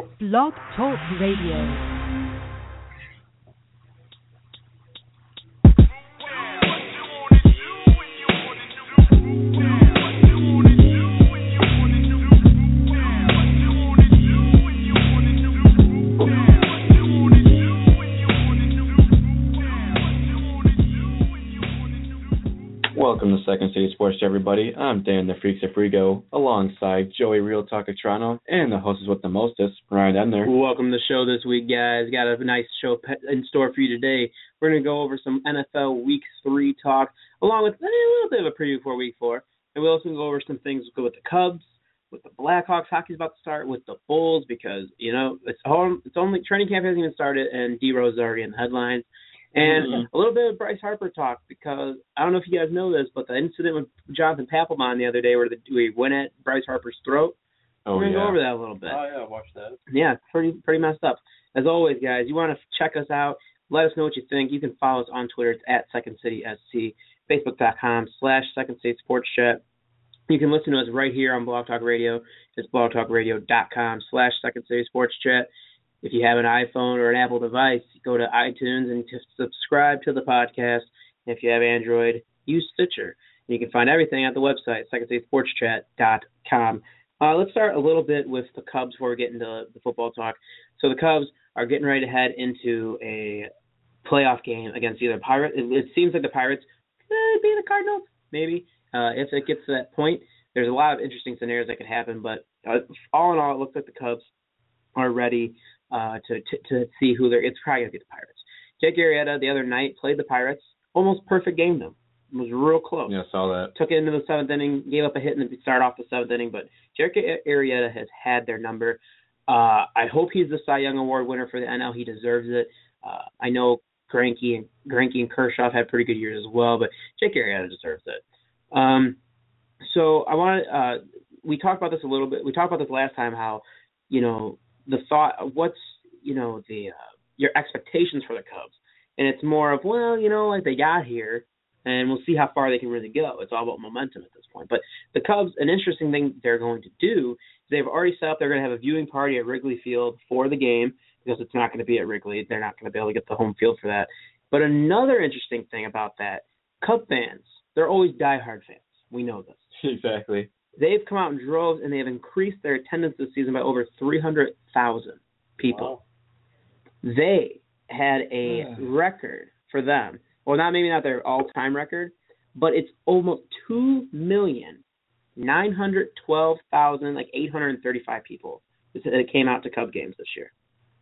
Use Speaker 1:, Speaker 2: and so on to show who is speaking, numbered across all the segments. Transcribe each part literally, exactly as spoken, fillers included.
Speaker 1: Blog Talk Radio.
Speaker 2: Welcome to Second City Sports, everybody. I'm Dan the Freaks of Frigo, alongside Joey Real Talk of Toronto, and the hostess with the mostest, Ryan Edner.
Speaker 3: Welcome to the show this week, guys. Got a nice show in store for you today. We're going to go over some N F L Week three talk, along with a little bit of a preview for Week four. And we'll also go over some things with the Cubs, with the Blackhawks. Hockey's about to start with the Bulls because, you know, it's, home, it's only training camp hasn't even started, and D-Rose is already in the headlines. And mm-hmm. a little bit of Bryce Harper talk because I don't know if you guys know this, but the incident with Jonathan Papelbon the other day where the, we went at Bryce Harper's throat,
Speaker 2: oh,
Speaker 3: we're going to
Speaker 2: yeah.
Speaker 3: go over that a little bit.
Speaker 4: Oh, yeah, watch that.
Speaker 3: Yeah, pretty pretty messed up. As always, guys, you want to check us out, let us know what you think. You can follow us on Twitter. It's at Second City S C, Facebook.com slash Second City Sports Chat. You can listen to us right here on Blog Talk Radio. It's blogtalkradio.com slash Second City Sports Chat. If you have an iPhone or an Apple device, go to iTunes and just subscribe to the podcast. If you have Android, use Stitcher. And you can find everything at the website, second city sports chat dot com. Uh, let's start a little bit with the Cubs before we get into the football talk. So the Cubs are getting ready to head into a playoff game against either Pirates. It, it seems like the Pirates could be the Cardinals, maybe. Uh, if it gets to that point, there's a lot of interesting scenarios that could happen. But uh, all in all, it looks like the Cubs are ready Uh, to, to to see who they're. It's probably gonna be the Pirates. Jake Arrieta the other night played the Pirates, almost perfect game them. It was real close.
Speaker 2: Yeah, saw that.
Speaker 3: Took it into the seventh inning, gave up a hit in the start off the seventh inning, but Jake Arrieta has had their number. Uh, I hope he's the Cy Young Award winner for the N L. He deserves it. Uh, I know Greinke and Greinke and Kershaw have had pretty good years as well, but Jake Arrieta deserves it. Um, so I want to. Uh, we talked about this a little bit. We talked about this last time. How you know. The thought of what's, you know, the uh, your expectations for the Cubs. And it's more of, well, you know, like they got here, and we'll see how far they can really go. It's all about momentum at this point. But the Cubs, an interesting thing they're going to do is they've already set up, they're going to have a viewing party at Wrigley Field for the game because it's not going to be at Wrigley. They're not going to be able to get the home field for that. But another interesting thing about that, Cub fans, they're always diehard fans. We know this.
Speaker 2: Exactly.
Speaker 3: They've come out in droves, and they have increased their attendance this season by over three hundred thousand people. Wow. They had a yeah. record for them. Well, not maybe not their all-time record, but it's almost two million nine hundred twelve thousand, like eight hundred thirty-five people that came out to Cub games this year.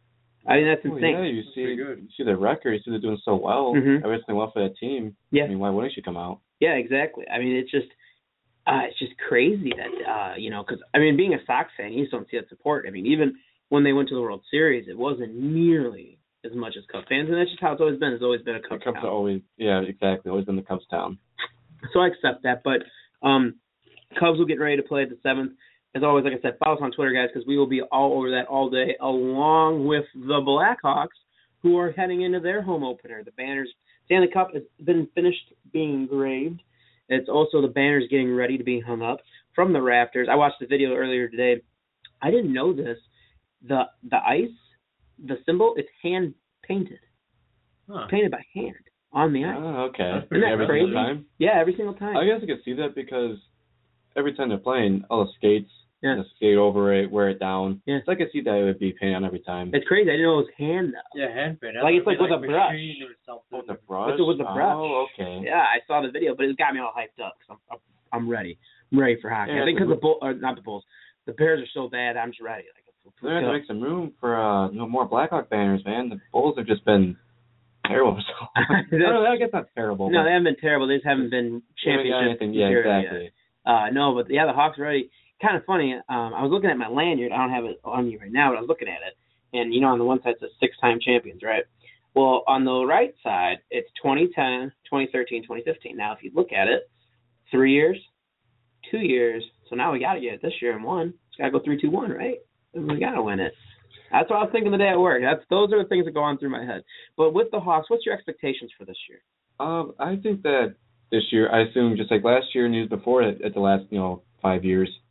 Speaker 3: I mean, that's insane.
Speaker 2: Oh, yeah, you see, you see the record. You see they're doing so well.
Speaker 3: Mm-hmm.
Speaker 2: Everything well for that team.
Speaker 3: Yeah.
Speaker 2: I mean, why wouldn't you come out?
Speaker 3: Yeah, exactly. I mean, it's just – Uh, it's just crazy that, uh, you know, because, I mean, being a Sox fan, you just don't see that support. I mean, even when they went to the World Series, it wasn't nearly as much as Cubs fans, and that's just how it's always been. It's always been a Cubs
Speaker 2: town.
Speaker 3: Cubs
Speaker 2: always, yeah, exactly. Always been the Cubs town.
Speaker 3: So I accept that, but um, Cubs will get ready to play at the seventh. As always, like I said, follow us on Twitter, guys, because we will be all over that all day, along with the Blackhawks, who are heading into their home opener. The banners, Stanley Cup has been finished being engraved. It's also the banners getting ready to be hung up from the rafters. I watched the video earlier today. I didn't know this. The the ice, the symbol, it's hand painted. Huh. Painted by hand on the ice.
Speaker 2: Oh, okay.
Speaker 3: Isn't that
Speaker 2: every
Speaker 3: crazy?
Speaker 2: Single time?
Speaker 3: Yeah, every single time.
Speaker 2: I guess I could see that because every time they're playing, all the skates,
Speaker 3: yeah.
Speaker 2: the skate over it, wear it down.
Speaker 3: Yeah.
Speaker 2: So I could see that it would be painted on every time.
Speaker 3: It's crazy. I didn't know it was hand though.
Speaker 4: Yeah, hand painted.
Speaker 3: Like it's like with
Speaker 4: like
Speaker 3: a brush.
Speaker 2: With a brush?
Speaker 3: With, with a brush.
Speaker 2: Oh, okay.
Speaker 3: Yeah, I saw the video, but it got me all hyped up because I'm, I'm ready. I'm ready for hockey.
Speaker 2: Yeah,
Speaker 3: I think because the Bull, or not the Bulls, the Bears are so bad. I'm just ready. Like,
Speaker 2: they have to make some room for uh, you know, more Blackhawk banners, man. The Bulls have just been terrible. So I, don't know, I guess not terrible.
Speaker 3: No, they haven't been terrible. They just haven't been championship.
Speaker 2: Yeah, exactly.
Speaker 3: Yet. Uh, no, but yeah, the Hawks are ready. Kind of funny. Um, I was looking at my lanyard. I don't have it on me right now, but I was looking at it. And, you know, on the one side it says six-time champions, right? Well, on the right side, it's twenty ten, twenty thirteen, twenty fifteen. Now, if you look at it, three years, two years. So now we got to get it this year and one. It's got to go three two one, right? We got to win it. That's what I was thinking the day at work. That's Those are the things that go on through my head. But with the Hawks, what's your expectations for this year?
Speaker 2: Um, I think that this year, I assume just like last year and years before, at, at the last, you know, five years,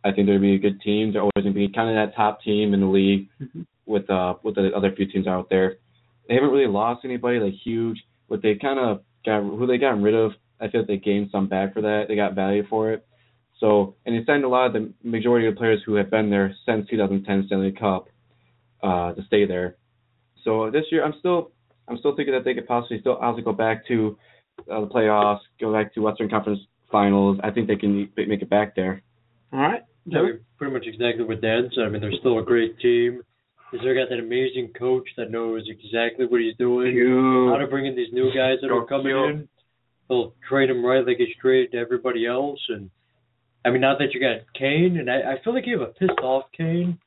Speaker 2: I think they'll be a good team. They're always going to be kind of that top team in the league mm-hmm. with uh with the other few teams out there. They haven't really lost anybody like huge, but they kind of got who they got rid of. I feel like they gained some back for that. They got value for it. So, and they signed a lot of the majority of the players who have been there since two thousand ten Stanley Cup uh, to stay there. So this year, I'm still I'm still thinking that they could possibly still also go back to uh, the playoffs, go back to Western Conference Finals. I think they can make it back there.
Speaker 3: All right.
Speaker 4: Yeah, I mean, pretty much exactly what Dan said. I mean, they're still a great team. They still got that amazing coach that knows exactly what he's doing,
Speaker 3: Cute.
Speaker 4: how to bring in these new guys that are coming Cute. in. They'll trade him right like he's traded to everybody else. And, I mean, now that you got Kane, and I, I feel like you have a pissed-off Kane.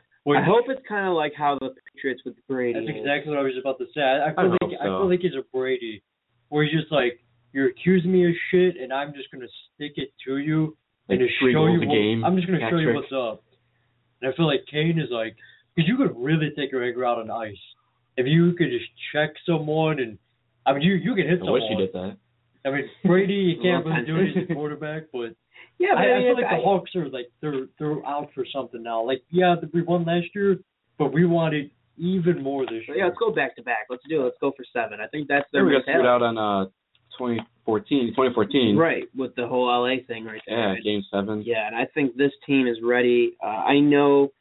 Speaker 3: I hope it's kind of like how the Patriots with Brady.
Speaker 4: That's exactly what I was about to say. I, I feel I like so. I feel like he's a Brady, where he's just like, you're accusing me of shit, and I'm just gonna stick it to you
Speaker 2: like
Speaker 4: and to show you. What,
Speaker 2: game.
Speaker 4: I'm just gonna
Speaker 2: Cat
Speaker 4: show
Speaker 2: trick.
Speaker 4: you what's up. And I feel like Kane is like, because you could really take your anger out on ice if you could just check someone, and I mean, you you can hit
Speaker 2: I
Speaker 4: someone.
Speaker 2: wish you did that.
Speaker 4: I mean, Brady, you can't really do it as a quarterback, but.
Speaker 3: Yeah, but
Speaker 4: I,
Speaker 3: I,
Speaker 4: I
Speaker 3: mean,
Speaker 4: feel like
Speaker 3: I,
Speaker 4: the Hawks are like they're they're out for something now. Like, yeah, we won last year, but we wanted even more this year.
Speaker 3: Yeah, let's go back to back. Let's do it. Let's go for seven. I think that's their
Speaker 2: we got
Speaker 3: mentality.
Speaker 2: screwed out on uh twenty fourteen, twenty fourteen.
Speaker 3: Right, with the whole L A thing right there.
Speaker 2: Yeah,
Speaker 3: right?
Speaker 2: game seven.
Speaker 3: Yeah, and I think this team is ready. Uh, I know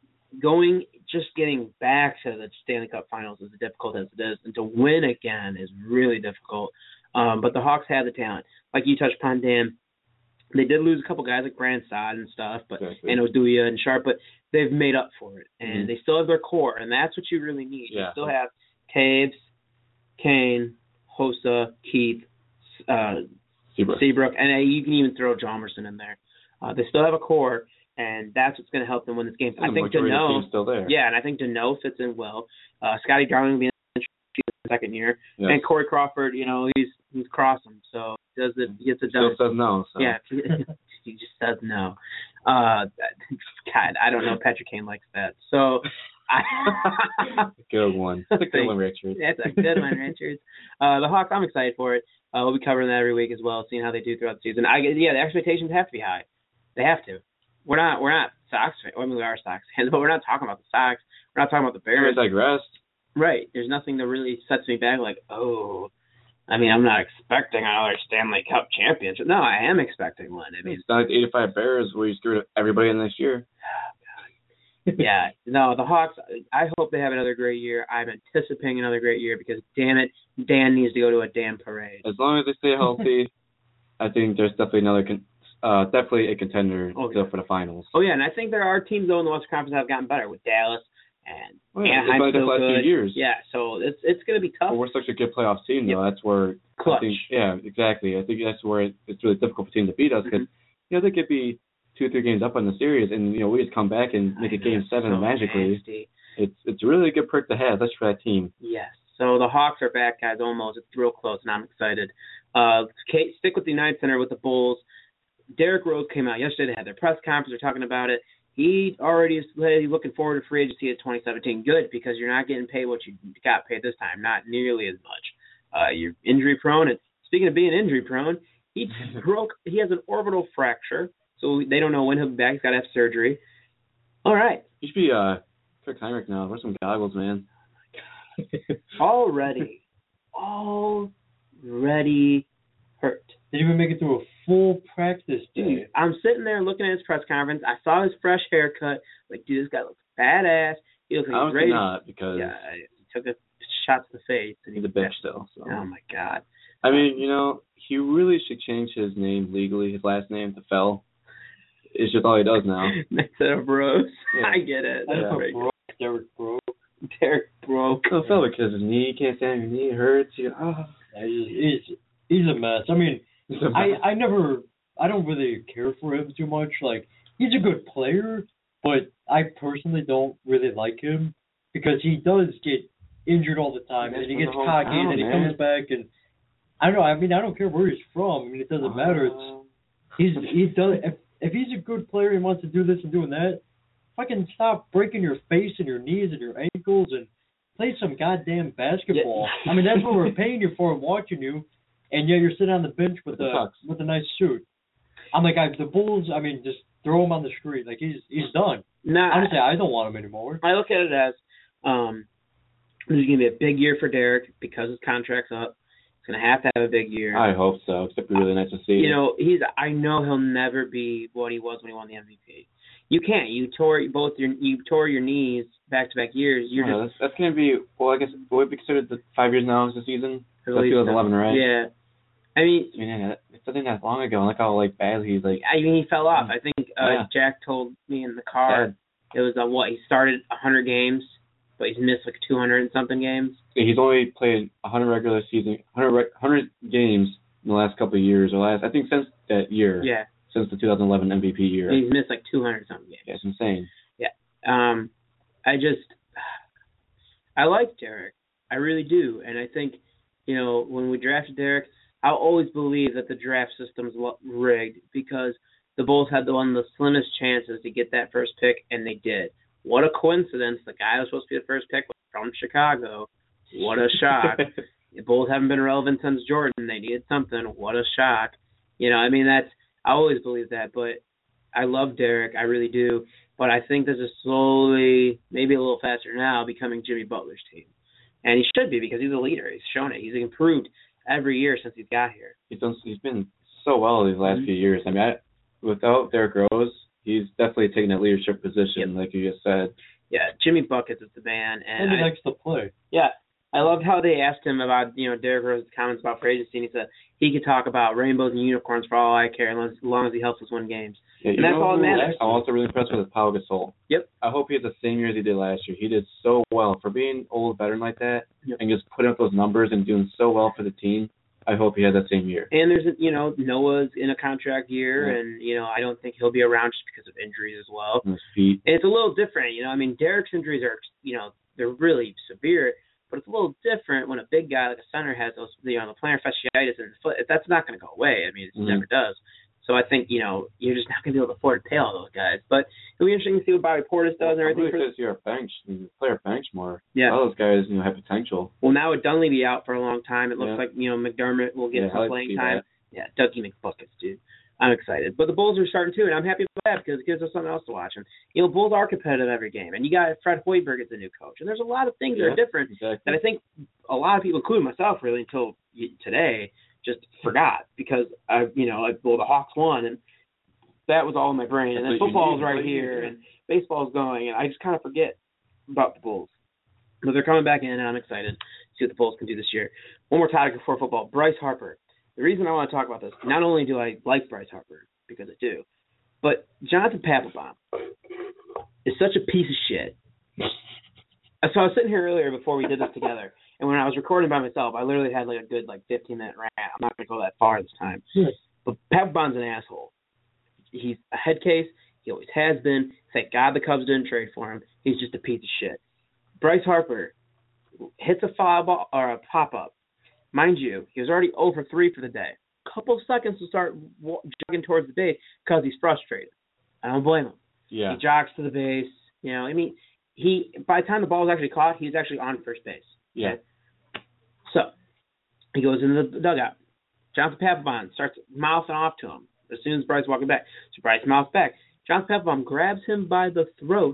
Speaker 3: going just getting back to the Stanley Cup Finals is as difficult as it is, and to win again is really difficult. Um, but the Hawks have the talent, like you touched upon, Dan. They did lose a couple guys like Brandon Saad and stuff, but exactly. and Oduya and Sharp, but they've made up for it, and mm-hmm. they still have their core, and that's what you really need.
Speaker 2: Yeah.
Speaker 3: You still have Taves, Kane, Hossa, Keith, uh,
Speaker 2: Seabrook.
Speaker 3: Seabrook, and uh, you can even throw Jalmerson in there. Uh, they still have a core, and that's what's going to help them win this game.
Speaker 2: And
Speaker 3: I think Danault,
Speaker 2: still there.
Speaker 3: yeah, and I think Danault fits in well. Uh, Scotty Darling will be in the second year,
Speaker 2: yes.
Speaker 3: and Corey Crawford, you know, he's he's crossing, so. Does it he gets it done?
Speaker 2: Still says no. So.
Speaker 3: Yeah, he just says no. Uh, God, I don't know. Patrick Kane likes that. So, I,
Speaker 2: good one. That's a good one, Richard.
Speaker 3: That's a good one, Richard. Uh, the Hawks, I'm excited for it. Uh, we'll be covering that every week as well, seeing how they do throughout the season. I yeah, the expectations have to be high. They have to. We're not we're not Sox fans. I mean, we are Sox fans, but we're not talking about the Sox. We're not talking about the Bears.
Speaker 2: I digress.
Speaker 3: Right. There's nothing that really sets me back. Like, oh. I mean, I'm not expecting another Stanley Cup championship. No, I am expecting one. I mean,
Speaker 2: it's not like the eighty-five Bears where you screwed everybody in this year.
Speaker 3: Yeah, no, the Hawks, I hope they have another great year. I'm anticipating another great year because, damn it, Dan needs to go to a damn parade.
Speaker 2: As long as they stay healthy, I think there's definitely another, con- uh, definitely a contender
Speaker 3: oh,
Speaker 2: still
Speaker 3: yeah.
Speaker 2: for the finals.
Speaker 3: Oh, yeah, and I think there are teams, though, in the Western Conference that have gotten better with Dallas. And
Speaker 2: well, yeah,
Speaker 3: Anaheim's
Speaker 2: it's like the last
Speaker 3: good.
Speaker 2: few years.
Speaker 3: Yeah, so it's it's going to be tough.
Speaker 2: Well, we're such a good playoff team, though.
Speaker 3: Yep.
Speaker 2: That's where
Speaker 3: Clutch.
Speaker 2: I think, yeah, exactly. I think that's where it, it's really difficult for teams to beat us because mm-hmm. you know they could be two or three games up in the series, and you know we just come back and make I a game seven
Speaker 3: so
Speaker 2: magically.
Speaker 3: Nasty.
Speaker 2: It's it's a really good perk to have, especially for that team.
Speaker 3: Yes. So the Hawks are back, guys. Almost. It's real close, and I'm excited. Uh, Kate, stick with the United Center with the Bulls. Derrick Rose came out yesterday. They had their press conference. They're talking about it. He already is looking forward to free agency at twenty seventeen. Good, because you're not getting paid what you got paid this time, not nearly as much. Uh, you're injury prone, and speaking of being injury prone, he broke. He has an orbital fracture, so they don't know when he'll be back. He's got to have surgery. All right.
Speaker 2: You should be uh, Kirk Heinrich now. Wear some goggles, man.
Speaker 3: already, already hurt.
Speaker 4: Didn't even make it through a full practice day.
Speaker 3: Dude, I'm sitting there looking at his press conference. I saw his fresh haircut. Like, dude, this guy looks badass. He looks like he's ready.
Speaker 2: not because
Speaker 3: yeah, he took a shot to the face. And
Speaker 2: he's a bitch still. So.
Speaker 3: Oh, my God.
Speaker 2: I mean, you know, he really should change his name legally, his last name to Fell. It's just all he does now.
Speaker 3: Instead of Rose.
Speaker 2: Yeah.
Speaker 3: I get it. That's
Speaker 4: yeah.
Speaker 3: very
Speaker 4: broke. Derrick broke.
Speaker 3: Derrick broke.
Speaker 2: Oh, Fell because his knee, can't stand your knee, it hurts. You, oh.
Speaker 4: Yeah, he's, he's, he's a mess. I mean, I, I never, I don't really care for him too much. Like, he's a good player, but I personally don't really like him because he does get injured all the time, and he gets cocky, and then he comes back, and I don't know. I mean, I don't care where he's from. I mean, it doesn't matter. It's he's he does if if he's a good player and wants to do this and doing that, fucking stop breaking your face and your knees and your ankles and play some goddamn basketball. Yeah. I mean, that's what we're paying you for and watching you. And yeah, you're sitting on the bench with a with a nice suit. I'm like, I, the Bulls. I mean, just throw him on the street. Like he's he's done.
Speaker 3: No,
Speaker 4: Honestly, I don't want him anymore.
Speaker 3: I look at it as um, this is going to be a big year for Derek because his contract's up. He's going to have to have a big year.
Speaker 2: I hope so. It's be really nice to see.
Speaker 3: You know, he's. I know he'll never be what he was when he won the M V P. You can't. You tore both your you tore your knees back to back years. You're
Speaker 2: yeah,
Speaker 3: just
Speaker 2: that's, that's going to be. Well, I guess would it be considered the five years now is the season? That's
Speaker 3: twenty
Speaker 2: eleven, right?
Speaker 3: Yeah. I mean,
Speaker 2: I mean, it's something that long ago. Look how like badly he's like.
Speaker 3: I mean, he fell off. I think uh,
Speaker 2: yeah.
Speaker 3: Jack told me in the car
Speaker 2: yeah.
Speaker 3: it was uh, what he started one hundred games, but he's missed like two hundred and something games.
Speaker 2: Yeah, he's only played one hundred regular season, one hundred, one hundred games in the last couple of years, or last I think since that year.
Speaker 3: Yeah.
Speaker 2: Since the two thousand eleven M V P year.
Speaker 3: And he's missed like two hundred something games.
Speaker 2: Yeah, it's insane.
Speaker 3: Yeah. Um, I just I like Derek. I really do, and I think you know when we drafted Derek, I'll always believe that the draft system's rigged because the Bulls had the one of the slimmest chances to get that first pick, and they did. What a coincidence. The guy who was supposed to be the first pick was from Chicago. What a shock. The Bulls haven't been relevant since Jordan. They needed something. What a shock. You know, I mean, that's I always believe that, but I love Derek. I really do. But I think this is slowly, maybe a little faster now, becoming Jimmy Butler's team. And he should be because he's a leader. He's shown it. He's improved every year since he's got here.
Speaker 2: He's done. He's been so well these last mm-hmm. few years. I mean, I, without Derrick Rose, he's definitely taken that leadership position, yep. like you just said.
Speaker 3: Yeah, Jimmy Buckets is the man, and,
Speaker 4: and he
Speaker 3: I,
Speaker 4: likes to play.
Speaker 3: Yeah, I loved how they asked him about you know Derrick Rose's comments about free agency, and he said he could talk about rainbows and unicorns for all I care, as long as, as, long as he helps us win games.
Speaker 2: Yeah,
Speaker 3: and that's all that matters.
Speaker 2: I'm also really impressed with Pau Gasol.
Speaker 3: Yep.
Speaker 2: I hope he has the same year as he did last year. He did so well for being old veteran like that,
Speaker 3: yep.
Speaker 2: and just putting up those numbers and doing so well for the team. I hope he has that same year.
Speaker 3: And there's, you know, Noah's in a contract year,
Speaker 2: yeah.
Speaker 3: and, you know, I don't think he'll be around just because of injuries as well.
Speaker 2: And his feet.
Speaker 3: And it's a little different, you know. I mean, Derek's injuries are, you know, they're really severe, but it's a little different when a big guy like a center has those, you know, the plantar fasciitis in his foot. That's not going to go away. I mean, it mm-hmm. never does. So I think, you know, you're just not going to be able to afford to pay all those guys. But it'll be interesting to see what Bobby Portis does and everything.
Speaker 2: Really says you're a bench, you play a bench more.
Speaker 3: Yeah.
Speaker 2: All those guys, you know, have potential.
Speaker 3: Well, now with Dunleavy out for a long time, it looks
Speaker 2: yeah.
Speaker 3: like, you know, McDermott will get
Speaker 2: yeah,
Speaker 3: some
Speaker 2: like
Speaker 3: playing time.
Speaker 2: That.
Speaker 3: Yeah, Dougie McBuckets, dude. I'm excited. But the Bulls are starting too, and I'm happy with that because it gives us something else to watch. And, you know, Bulls are competitive every game. And you got Fred Hoiberg as the new coach. And there's a lot of things
Speaker 2: yeah,
Speaker 3: that are different
Speaker 2: exactly.
Speaker 3: that I think a lot of people, including myself, really, until today, just forgot because, I, you know, I, well, the Hawks won, and that was all in my brain. And then football's right here, and baseball's going, and I just kind of forget about the Bulls. But they're coming back in, and I'm excited to see what the Bulls can do this year. One more topic before football. Bryce Harper. The reason I want to talk about this, not only do I like Bryce Harper, because I do, but Jonathan Papelbon is such a piece of shit. So I was sitting here earlier before we did this together, and when I was recording by myself, I literally had like a good like fifteen-minute rant. I'm not going to go that far this time.
Speaker 4: Yes.
Speaker 3: But Papelbon's an asshole. He's a head case. He always has been. Thank God the Cubs didn't trade for him. He's just a piece of shit. Bryce Harper hits a foul ball or a pop-up. Mind you, he was already zero for three for the day. Couple of seconds to start jogging towards the base because he's frustrated. I don't blame him.
Speaker 2: Yeah.
Speaker 3: He jogs to the base. You know, I mean, he by the time the ball was actually caught, he's actually on first base.
Speaker 2: Yeah.
Speaker 3: Okay? So he goes into the dugout. Jonathan Papelbon starts mouthing off to him as soon as Bryce walking back. So Bryce mouths back. Jonathan Papelbon grabs him by the throat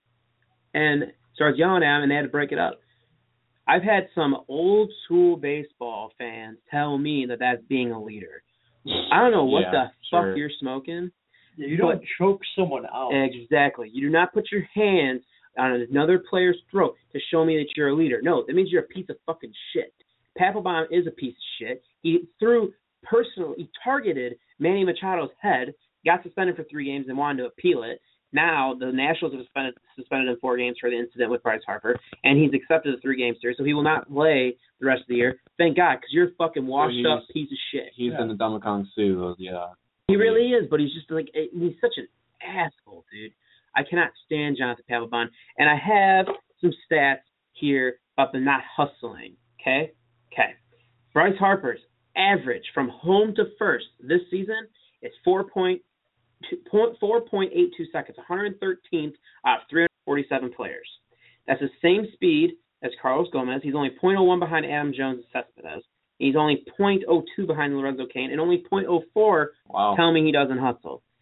Speaker 3: and starts yelling at him, and they had to break it up. I've had some old school baseball fans tell me that that's being a leader. I don't know what
Speaker 2: yeah,
Speaker 3: the
Speaker 2: sure.
Speaker 3: fuck you're smoking.
Speaker 4: Yeah, you don't choke someone out.
Speaker 3: Exactly. You do not put your hands on another player's throat to show me that you're a leader. No, that means you're a piece of fucking shit. Papelbon is a piece of shit. He threw personally, he targeted Manny Machado's head, got suspended for three games and wanted to appeal it. Now, the Nationals have suspended, suspended him four games for the incident with Bryce Harper, and he's accepted a three-game series, so he will not play the rest of the year. Thank God, because you're a fucking washed-up
Speaker 2: so
Speaker 3: piece of shit.
Speaker 2: He's yeah. in the Domicon Sue, yeah.
Speaker 3: He really is, but he's just like, he's such an asshole, dude. I cannot stand Jonathan Papelbon, and I have some stats here about the not hustling, okay? Okay. Bryce Harper's average from home to first this season is four point eight two seconds, one hundred thirteenth out of three hundred forty-seven players. That's the same speed as Carlos Gomez. He's only point oh one behind Adam Jones and Cespedes. He's only point oh two behind Lorenzo Cain, and only point oh four
Speaker 2: wow.
Speaker 3: tell me he doesn't hustle.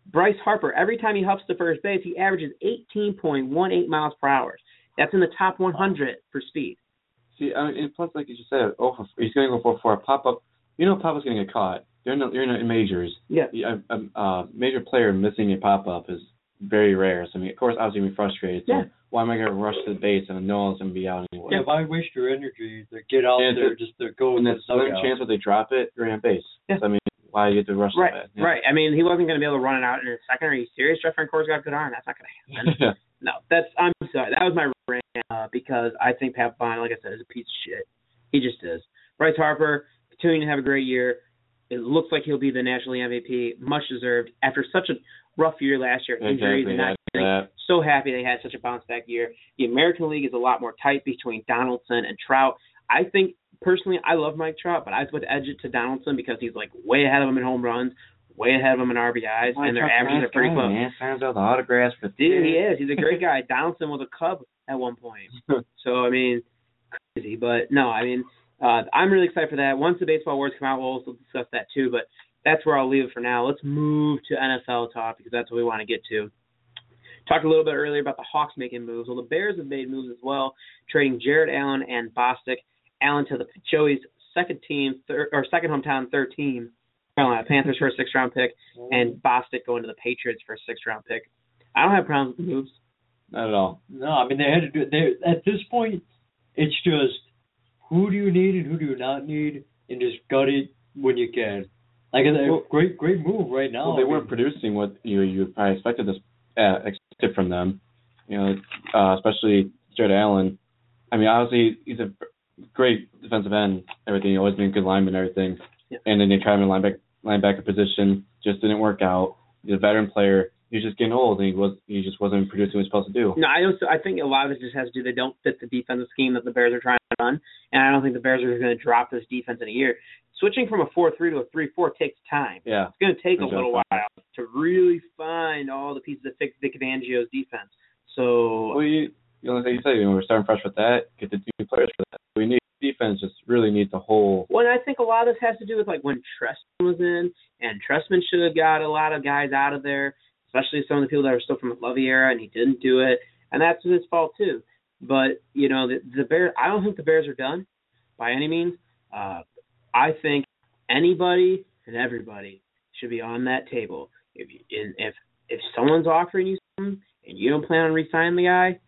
Speaker 3: Bryce Harper, every time he hops to first base, he averages eighteen point one eight miles per hour. That's in the top one hundred for speed.
Speaker 2: See, I mean, and plus, like you just said, oh, for, he's going to go for, for a pop-up. You know pop-up's going to get caught. You're in, the, you're in the majors.
Speaker 3: Yeah.
Speaker 2: A, a, a major player missing a pop-up is very rare. So, I mean, of course, I was going to be frustrated. So
Speaker 3: yeah.
Speaker 2: why am I going to rush to the base and I know it's going to be out anyway?
Speaker 4: Yeah, why waste your energy to get out
Speaker 2: and
Speaker 4: there
Speaker 2: to,
Speaker 4: just to go
Speaker 2: and
Speaker 4: in
Speaker 2: the
Speaker 4: the dugout?
Speaker 2: chance that they drop it, you're on base.
Speaker 3: Yeah.
Speaker 2: So, I mean, why you have to rush
Speaker 3: right.
Speaker 2: to that? Yeah.
Speaker 3: Right. I mean, he wasn't going to be able to run it out in a second. Are you serious? Jeff Francoeur's got a good arm. That's not going to happen. No, that's I'm sorry. That was my rant uh, because I think Pat Bond, like I said, is a piece of shit. He just is. Bryce Harper continuing to have a great year. It looks like he'll be the National League M V P, much deserved. After such a rough year last year, injuries
Speaker 2: exactly,
Speaker 3: and not
Speaker 2: yeah,
Speaker 3: getting, so happy they had such a bounce back year. The American League is a lot more tight between Donaldson and Trout. I think personally, I love Mike Trout, but I would edge it to Donaldson because he's like way ahead of him in home runs, way ahead of him in R B Is,
Speaker 2: Mike
Speaker 3: and their
Speaker 2: Trout's
Speaker 3: averages
Speaker 2: nice
Speaker 3: are pretty
Speaker 2: guy,
Speaker 3: close.
Speaker 2: Man, signs out the autographs for
Speaker 3: Dude, he is. He's a great guy. Donaldson was a Cub at one point. So, I mean, crazy. But, no, I mean, uh, I'm really excited for that. Once the baseball awards come out, we'll also discuss that too. But that's where I'll leave it for now. Let's move to N F L talk because that's what we want to get to. Talked a little bit earlier about the Hawks making moves. Well, the Bears have made moves as well, trading Jared Allen and Bostic. Allen to the Joey's second team, third, or second hometown, third team, Carolina Panthers for a sixth-round pick, and Bostic going to the Patriots for a sixth-round pick. I don't have problems with the moves.
Speaker 2: Not at all.
Speaker 4: No, I mean, they had to do it. At this point, it's just who do you need and who do you not need, and just gut it when you can. Like, well, a great, great move right now.
Speaker 2: Well, they
Speaker 4: I mean,
Speaker 2: weren't producing what you you probably expected this uh, expected from them. You know, uh, especially Jared Allen. I mean, obviously he's a great defensive end. Everything, he's always been a good lineman and everything. Yeah. And then they tried him in linebacker linebacker position, just didn't work out. He's a veteran player. He's just getting old, and he was he just wasn't producing what he was supposed to do.
Speaker 3: No, I also I think a lot of it just has to do they don't fit the defensive scheme that the Bears are trying to run, and I don't think the Bears are going to drop this defense in a year. Switching from a four three to a three four takes time.
Speaker 2: Yeah,
Speaker 3: it's going to take a little
Speaker 2: time.
Speaker 3: while to really find all the pieces that fix Vic Fangio's defense. So,
Speaker 2: well, you you know, like you said, you know, we're starting fresh with that. Get the new players for that. We need defense. Just really needs a whole.
Speaker 3: Well, and I think a lot of this has to do with like when Trestman was in, and Trestman should have got a lot of guys out of there. Especially some of the people that are still from the Lovey era, and he didn't do it, and that's his fault too. But you know, the, the Bears. I don't think the Bears are done by any means. Uh, I think anybody and everybody should be on that table. If you, if if someone's offering you something and you don't plan on re-signing the guy,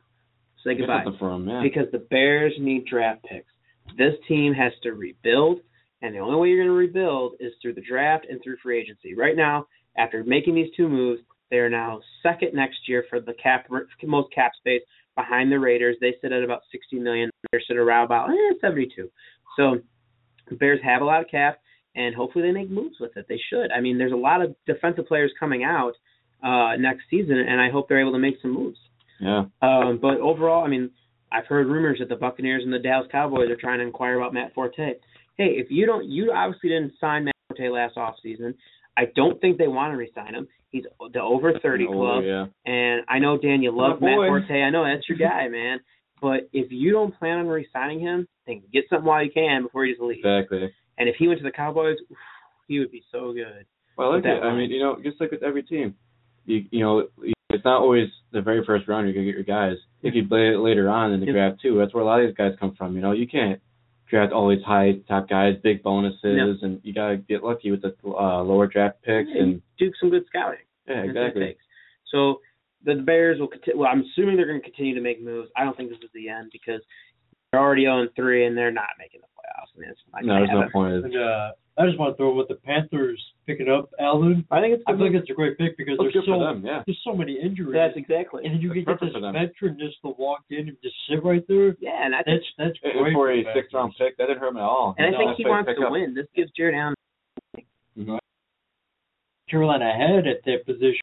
Speaker 3: say goodbye.
Speaker 2: For him, yeah.
Speaker 3: Because the Bears need draft picks. This team has to rebuild, and the only way you're going to rebuild is through the draft and through free agency. Right now, after making these two moves, they are now second next year for the cap most cap space behind the Raiders. They sit at about sixty million dollars. They sit around about eh, seventy-two. So the Bears have a lot of cap, and hopefully they make moves with it. They should. I mean, there's a lot of defensive players coming out uh, next season, and I hope they're able to make some moves.
Speaker 2: Yeah.
Speaker 3: Um, but overall, I mean, I've heard rumors that the Buccaneers and the Dallas Cowboys are trying to inquire about Matt Forte. Hey, if you don't, you obviously didn't sign Matt Forte last offseason. I don't think they want to re-sign him. He's the over thirty club,
Speaker 2: yeah.
Speaker 3: and I know, Dan, you love
Speaker 2: oh,
Speaker 3: Matt
Speaker 2: boy.
Speaker 3: Forte. I know that's your guy, man. But if you don't plan on re-signing him, then get something while you can before you just leave.
Speaker 2: Exactly.
Speaker 3: And if he went to the Cowboys, he would be so good.
Speaker 2: Well, look at, I mean, you know, just like with every team, you you know, it's not always the very first round you're gonna get your guys. If you play it later on in the
Speaker 3: yep.
Speaker 2: draft too, that's where a lot of these guys come from. You know, you can't draft all these high top guys, big bonuses,
Speaker 3: yep.
Speaker 2: and you gotta get lucky with the uh, lower draft picks
Speaker 3: yeah,
Speaker 2: and
Speaker 3: do some good scouting.
Speaker 2: Yeah, exactly.
Speaker 3: So the Bears will continue. Well, I'm assuming they're going to continue to make moves. I don't think this is the end because they're already oh and three and they're not making the playoffs. I mean, it's not
Speaker 2: no, there's no point.
Speaker 4: And, uh, I just want to throw with the Panthers picking up Allen.
Speaker 3: I think it's.
Speaker 4: I think it's a great pick because
Speaker 2: That's
Speaker 4: there's
Speaker 2: good
Speaker 4: so
Speaker 2: for them, yeah.
Speaker 4: there's so many injuries.
Speaker 3: That's exactly.
Speaker 4: And then you
Speaker 2: That's
Speaker 4: can get this veteran just to walk in and just sit right there.
Speaker 3: Yeah, and I
Speaker 4: think that's that's
Speaker 2: great
Speaker 4: for
Speaker 2: a sixth round pick. That didn't hurt him at all.
Speaker 3: And I
Speaker 2: no,
Speaker 3: think he wants to
Speaker 2: up.
Speaker 3: win. This gives Jared Allen.
Speaker 2: Mm-hmm.
Speaker 4: Carolina ahead at that position,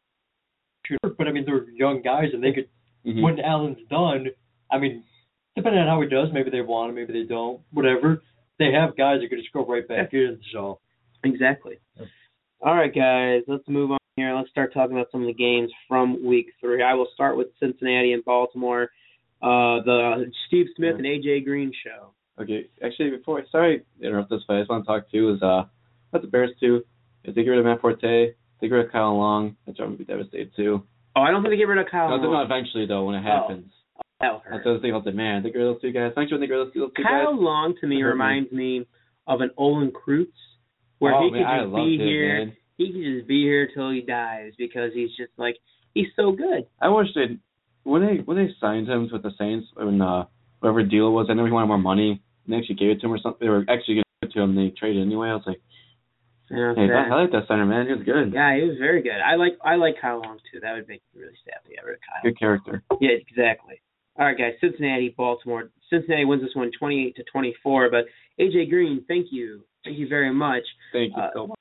Speaker 4: but I mean they're young guys and they could. Mm-hmm. When Allen's done, I mean, depending on how he does, maybe they want him, maybe they don't, whatever. They have guys that could just go right back in. So
Speaker 3: exactly. Yeah. All right, guys, let's move on here. Let's start talking about some of the games from Week Three. I will start with Cincinnati and Baltimore, uh, the Steve Smith yeah. and A J Green show.
Speaker 2: Okay, actually, before sorry to interrupt this, but I just want to talk too is uh about the Bears too. If they get rid of Matt Forte, they get rid of Kyle Long. That job would be devastated too.
Speaker 3: Oh, I don't think they get rid of Kyle
Speaker 2: No,
Speaker 3: Long.
Speaker 2: not eventually though. When it happens,
Speaker 3: oh, that'll hurt.
Speaker 2: That's the other thing. I was like, man, they get rid of those two guys. Thanks for they get rid of those two
Speaker 3: Kyle
Speaker 2: guys.
Speaker 3: Long to me reminds me of an Olin Kreutz, where
Speaker 2: oh,
Speaker 3: he
Speaker 2: man,
Speaker 3: could
Speaker 2: I
Speaker 3: just
Speaker 2: loved
Speaker 3: be
Speaker 2: it,
Speaker 3: here.
Speaker 2: Man.
Speaker 3: He could just be here till he dies because he's just like he's so good.
Speaker 2: I wish they when they when they signed him with the Saints when uh, whatever deal it was, I know he wanted more money. And they actually gave it to him or something. They were actually going to give it to him. And they traded anyway. I was like,
Speaker 3: Yeah,
Speaker 2: hey, I, I like that center, man. He was good.
Speaker 3: Yeah, he was very good. I like I like Kyle Long too. That would make me really sad to get rid of Kyle.
Speaker 2: Good character.
Speaker 3: Yeah, exactly. All right, guys. Cincinnati, Baltimore. Cincinnati wins this one, twenty-eight to twenty-four. But A J Green, thank you, thank you very much.
Speaker 2: Thank you
Speaker 3: uh,
Speaker 2: so much.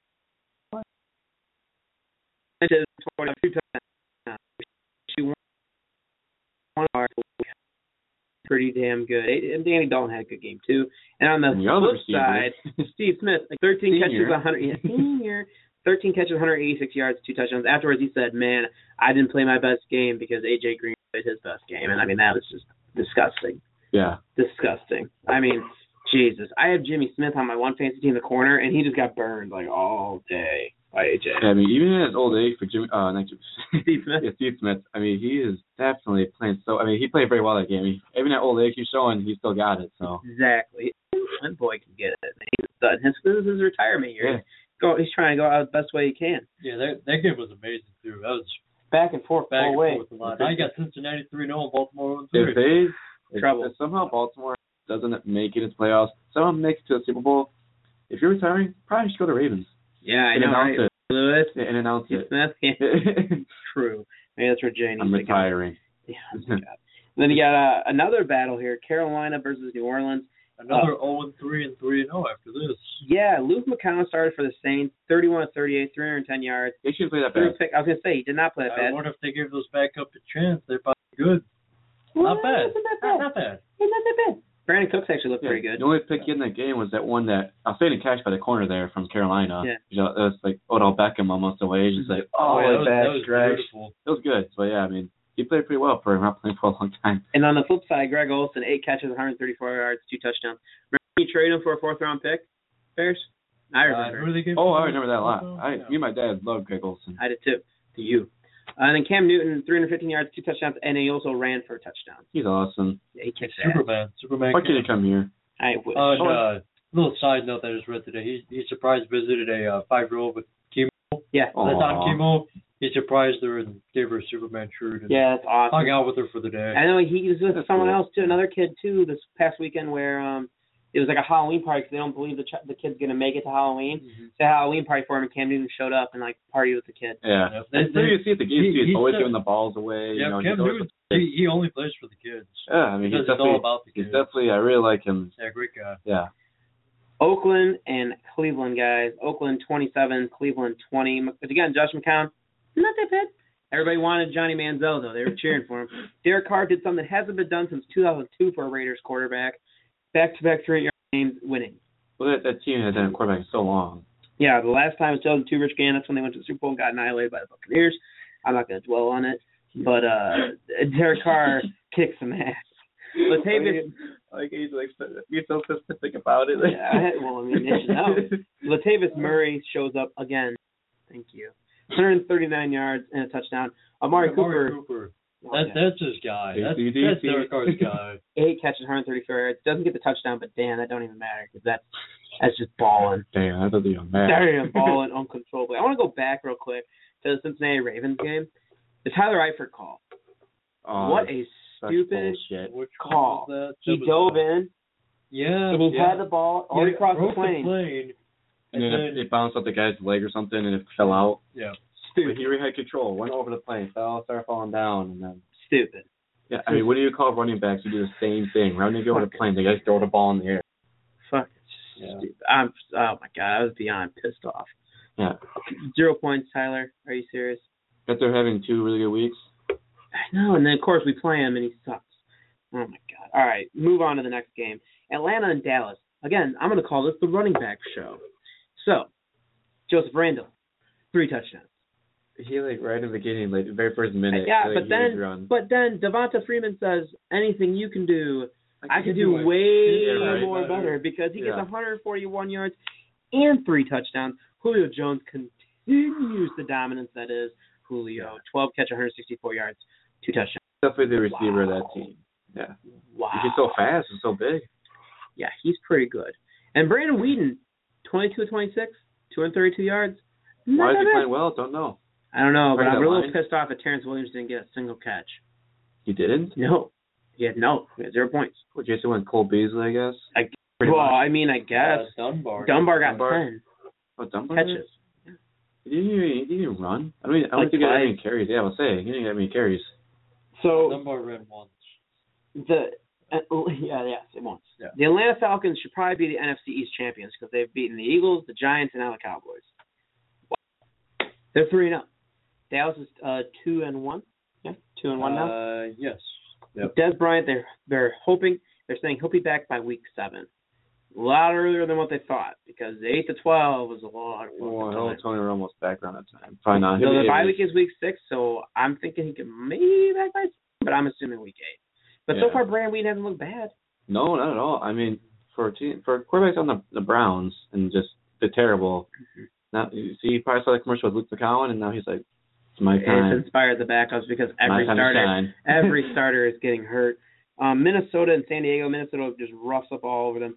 Speaker 3: Pretty damn good. And Danny Dalton had a good game too. And on the
Speaker 2: And the
Speaker 3: flip
Speaker 2: other
Speaker 3: side, Steve Smith, like thirteen
Speaker 2: Senior.
Speaker 3: catches, one hundred. Yeah, senior. thirteen catches, one hundred eighty-six yards, two touchdowns. Afterwards, he said, "Man, I didn't play my best game because A J Green played his best game." And I mean, that was just disgusting.
Speaker 2: Yeah.
Speaker 3: Disgusting. I mean, Jesus. I have Jimmy Smith on my one fantasy team in the corner, and he just got burned like all day by A J.
Speaker 2: I mean, even in his old age for Jimmy, uh, not Jimmy,
Speaker 3: Steve Smith.
Speaker 2: yeah, Steve Smith. I mean, he is definitely playing so. I mean, he played very well that game. He, even at old age, he's showing he still got it. So
Speaker 3: Exactly. That boy can get it. He's done. His, this is his retirement year.
Speaker 2: Yeah.
Speaker 3: He's, go, he's trying to go out the best way he can.
Speaker 4: Yeah, that that game was amazing too. That was
Speaker 3: Back and forth,
Speaker 4: back
Speaker 3: all
Speaker 4: and
Speaker 3: way.
Speaker 4: forth a lot. Now you got Cincinnati three and oh, Baltimore one
Speaker 2: if
Speaker 4: three.
Speaker 2: they if,
Speaker 3: Trouble.
Speaker 2: if somehow Baltimore doesn't make it into playoffs, somehow makes it to the Super Bowl, if you're retiring, probably should go to Ravens.
Speaker 3: Yeah, I
Speaker 2: and
Speaker 3: know,
Speaker 2: announce
Speaker 3: right?
Speaker 2: it.
Speaker 3: Lewis,
Speaker 2: Yeah, and announce
Speaker 3: Steve
Speaker 2: it.
Speaker 3: Smith. Yeah, true. Maybe that's where Jay needs
Speaker 2: I'm
Speaker 3: to go.
Speaker 2: retiring.
Speaker 3: Yeah. Oh my God. And then you got uh, another battle here: Carolina versus New Orleans.
Speaker 4: Another oh and three and three and oh after this.
Speaker 3: Yeah, Luke McCown started for the Saints, thirty-one to thirty-eight, three hundred ten yards.
Speaker 2: They shouldn't play that
Speaker 3: Threw a
Speaker 2: bad.
Speaker 3: pick. I was gonna say he did not play that
Speaker 4: I
Speaker 3: bad.
Speaker 4: wonder if they gave those backup a chance. They're probably good.
Speaker 3: Well,
Speaker 4: Not bad.
Speaker 3: Wasn't that
Speaker 4: Not,
Speaker 3: bad?
Speaker 4: not bad.
Speaker 3: Wasn't that bad? Brandon Cooks actually looked
Speaker 2: Yeah,
Speaker 3: pretty good.
Speaker 2: The only pick in that game was that one that I was saying a catch by the corner there from Carolina.
Speaker 3: Yeah.
Speaker 2: You know, that was like Odell Beckham almost away. It's just like, oh,
Speaker 4: yeah, that was,
Speaker 2: bad
Speaker 4: that was
Speaker 2: stretch.
Speaker 4: beautiful.
Speaker 2: It was good. So yeah, I mean, he played pretty well for him. Not playing for a long time.
Speaker 3: And on the flip side, Greg Olsen, eight catches, one hundred thirty-four yards, two touchdowns. Remember you traded him for a fourth round pick, Bears? I
Speaker 4: Uh,
Speaker 3: remember.
Speaker 4: who they gave
Speaker 2: Oh,
Speaker 4: to?
Speaker 2: I remember that a lot. I,
Speaker 4: Yeah.
Speaker 2: me and my dad loved Greg Olsen.
Speaker 3: I did too. To you. Uh, and then Cam Newton, three hundred fifteen yards, two touchdowns, and he also ran for a touchdown.
Speaker 2: He's awesome.
Speaker 3: Yeah, he kicked ass.
Speaker 4: Superman. Superman.
Speaker 2: Why can't he come here?
Speaker 3: I wish.
Speaker 4: Uh, and, uh, little side note that I just read today. He he surprise visited a uh, five year old with chemo.
Speaker 3: yeah.
Speaker 2: Oh.
Speaker 4: That's on
Speaker 2: Aw.
Speaker 4: chemo. He surprised her and gave her a Superman shirt and
Speaker 3: Yeah, that's awesome.
Speaker 4: hung out with her for the day.
Speaker 3: I know he was with
Speaker 2: That's
Speaker 3: someone
Speaker 2: cool.
Speaker 3: else too, another kid too, this past weekend where um it was like a Halloween party because they don't believe the ch- the kid's gonna make it to Halloween.
Speaker 4: Mm-hmm.
Speaker 3: So a Halloween party for him, and Cam Newton showed up and like partied with the kid.
Speaker 2: Yeah.
Speaker 4: Yep.
Speaker 2: That's
Speaker 4: They-
Speaker 2: what you see at the games.
Speaker 4: he-
Speaker 2: too. He's
Speaker 4: he
Speaker 2: always
Speaker 4: said-
Speaker 2: giving the balls away.
Speaker 4: Yeah,
Speaker 2: you know,
Speaker 4: Cam
Speaker 2: he's always-
Speaker 4: Newton, he, he only plays for the kids.
Speaker 2: Yeah, I mean, he's
Speaker 4: Because it's all
Speaker 2: definitely,
Speaker 4: about the
Speaker 2: he's
Speaker 4: kids.
Speaker 2: definitely, I really like him.
Speaker 4: Yeah, great guy.
Speaker 2: Yeah.
Speaker 3: Oakland and Cleveland, guys. Oakland twenty-seven, Cleveland twenty. But again, Josh McCown, not that bad. Everybody wanted Johnny Manziel, though. They were cheering for him. Derek Carr did something that hasn't been done since two thousand two for a Raiders quarterback. Back-to-back three-yard games winning.
Speaker 2: Well, that, that team has been quarterback so long.
Speaker 3: Yeah, the last time it was two thousand two, Rich Gann, that's when they went to the Super Bowl and got annihilated by the Buccaneers. I'm not going to dwell on it. But uh, Derek Carr kicked some ass. Latavius,
Speaker 2: like he's like you're so specific about it.
Speaker 3: yeah, well, I mean, they should know. Latavius Murray shows up again. Thank you. one hundred thirty-nine yards and a touchdown. Amari Cooper.
Speaker 4: Cooper.
Speaker 3: Oh,
Speaker 4: That's
Speaker 3: yeah.
Speaker 4: that's his guy. That's,
Speaker 2: D C D C.
Speaker 4: that's Derek Carr's guy.
Speaker 3: Eight catches, one hundred thirty-four yards. Doesn't get the touchdown, but damn, that don't even matter because that's that's just balling.
Speaker 2: Damn, that doesn't even matter.
Speaker 3: Damn, balling uncontrollably. I want to go back real quick to the Cincinnati Ravens game. The Tyler Eifert call.
Speaker 2: Oh,
Speaker 3: What a
Speaker 2: such
Speaker 3: stupid
Speaker 2: bullshit.
Speaker 4: Which one
Speaker 3: call.
Speaker 4: was that?
Speaker 3: He
Speaker 4: That was,
Speaker 3: dove
Speaker 4: uh,
Speaker 3: in
Speaker 4: Yeah.
Speaker 3: and he
Speaker 4: yeah.
Speaker 3: had the ball all
Speaker 4: Yeah,
Speaker 3: across
Speaker 4: broke
Speaker 3: the plane.
Speaker 4: plane.
Speaker 2: And
Speaker 4: And
Speaker 2: then
Speaker 4: then,
Speaker 2: it, it bounced off the guy's leg or something, and it fell out.
Speaker 4: yeah.
Speaker 2: But
Speaker 3: Stupid.
Speaker 2: he already had control. Went over the plane, fell, started falling down, and then.
Speaker 3: Stupid.
Speaker 2: Yeah, I mean, what do you call running backs who do the same thing? Right when they go over the plane, they guys throw the ball in the air.
Speaker 3: Fuck. It's just
Speaker 4: Yeah.
Speaker 3: stupid. I'm. Oh my god, I was beyond pissed off.
Speaker 2: Yeah.
Speaker 3: Zero points, Tyler. Are you serious?
Speaker 2: Bet they're having two really good weeks.
Speaker 3: I know, and then of course we play him and he sucks. Oh my god. All right, move on to the next game. Atlanta and Dallas. Again, I'm going to call this the running back show. So, Joseph Randall, three touchdowns.
Speaker 2: He like right in the beginning, like the very first minute.
Speaker 3: Yeah,
Speaker 2: like,
Speaker 3: but
Speaker 2: he
Speaker 3: then,
Speaker 2: would run.
Speaker 3: but then Devonta Freeman says, "Anything you can do, I can do
Speaker 2: it.
Speaker 3: way
Speaker 2: Yeah, right.
Speaker 3: more better," because he gets
Speaker 2: Yeah.
Speaker 3: one hundred forty-one yards and three touchdowns. Julio Jones continues the dominance that is Julio. twelve catch, one hundred sixty-four yards, two touchdowns.
Speaker 2: Definitely the receiver
Speaker 3: Wow.
Speaker 2: of that team. Yeah.
Speaker 3: Wow.
Speaker 2: He's just so fast and so big.
Speaker 3: Yeah, he's pretty good. And Brandon Whedon, twenty-two of twenty-six, two hundred thirty-two yards. Not
Speaker 2: Why is he
Speaker 3: bad.
Speaker 2: playing well? Don't know.
Speaker 3: I don't know, but
Speaker 2: Bring
Speaker 3: I'm
Speaker 2: that
Speaker 3: a little
Speaker 2: line.
Speaker 3: pissed off that Terrence Williams didn't get a single catch.
Speaker 2: He didn't?
Speaker 3: No. He had no. He had zero points.
Speaker 2: Well, Jason went Cole Beasley, I guess.
Speaker 3: I,
Speaker 2: Pretty
Speaker 3: well,
Speaker 2: much.
Speaker 3: I mean, I guess.
Speaker 4: Uh, Dunbar.
Speaker 3: Dunbar got
Speaker 2: Dunbar.
Speaker 3: ten
Speaker 2: Oh, Dunbar
Speaker 3: catches.
Speaker 2: did? He didn't even, he didn't even run. I mean, I don't
Speaker 3: Like
Speaker 2: think he got
Speaker 3: five.
Speaker 2: any carries. Yeah, I was saying. He didn't get any carries.
Speaker 3: So
Speaker 4: Dunbar ran once.
Speaker 3: the uh, yeah, yes, it won't.
Speaker 4: Yeah.
Speaker 3: The Atlanta Falcons should probably be the N F C East champions because they've beaten the Eagles, the Giants, and now the Cowboys. They're three and up. Dallas is uh, two and one. Yeah, two and one now.
Speaker 4: Uh, yes. Yep.
Speaker 3: Des Bryant, they're they're hoping they're saying he'll be back by week seven. A lot earlier than what they thought because the eight to twelve was a lot.
Speaker 2: Well,
Speaker 3: of
Speaker 2: hell,
Speaker 3: time.
Speaker 2: Tony Romo's back around that time. Probably not.
Speaker 3: So
Speaker 2: He'll
Speaker 3: the
Speaker 2: be
Speaker 3: bye
Speaker 2: able-
Speaker 3: week is week six, so I'm thinking he can maybe be back by seven, but I'm assuming week eight. But so
Speaker 2: Yeah.
Speaker 3: far, Brandon Whedon hasn't looked bad.
Speaker 2: No, not at all. I mean, for a team, for quarterbacks on the the Browns and just the terrible.
Speaker 3: Mm-hmm.
Speaker 2: Now you see, he probably saw the commercial with Luke McCowan, and now he's like, "It's my
Speaker 3: It's
Speaker 2: time.
Speaker 3: inspired the backups because
Speaker 2: My
Speaker 3: every
Speaker 2: time to
Speaker 3: starter,
Speaker 2: shine."
Speaker 3: every starter is getting hurt. Um, Minnesota and San Diego, Minnesota just roughs up all over them.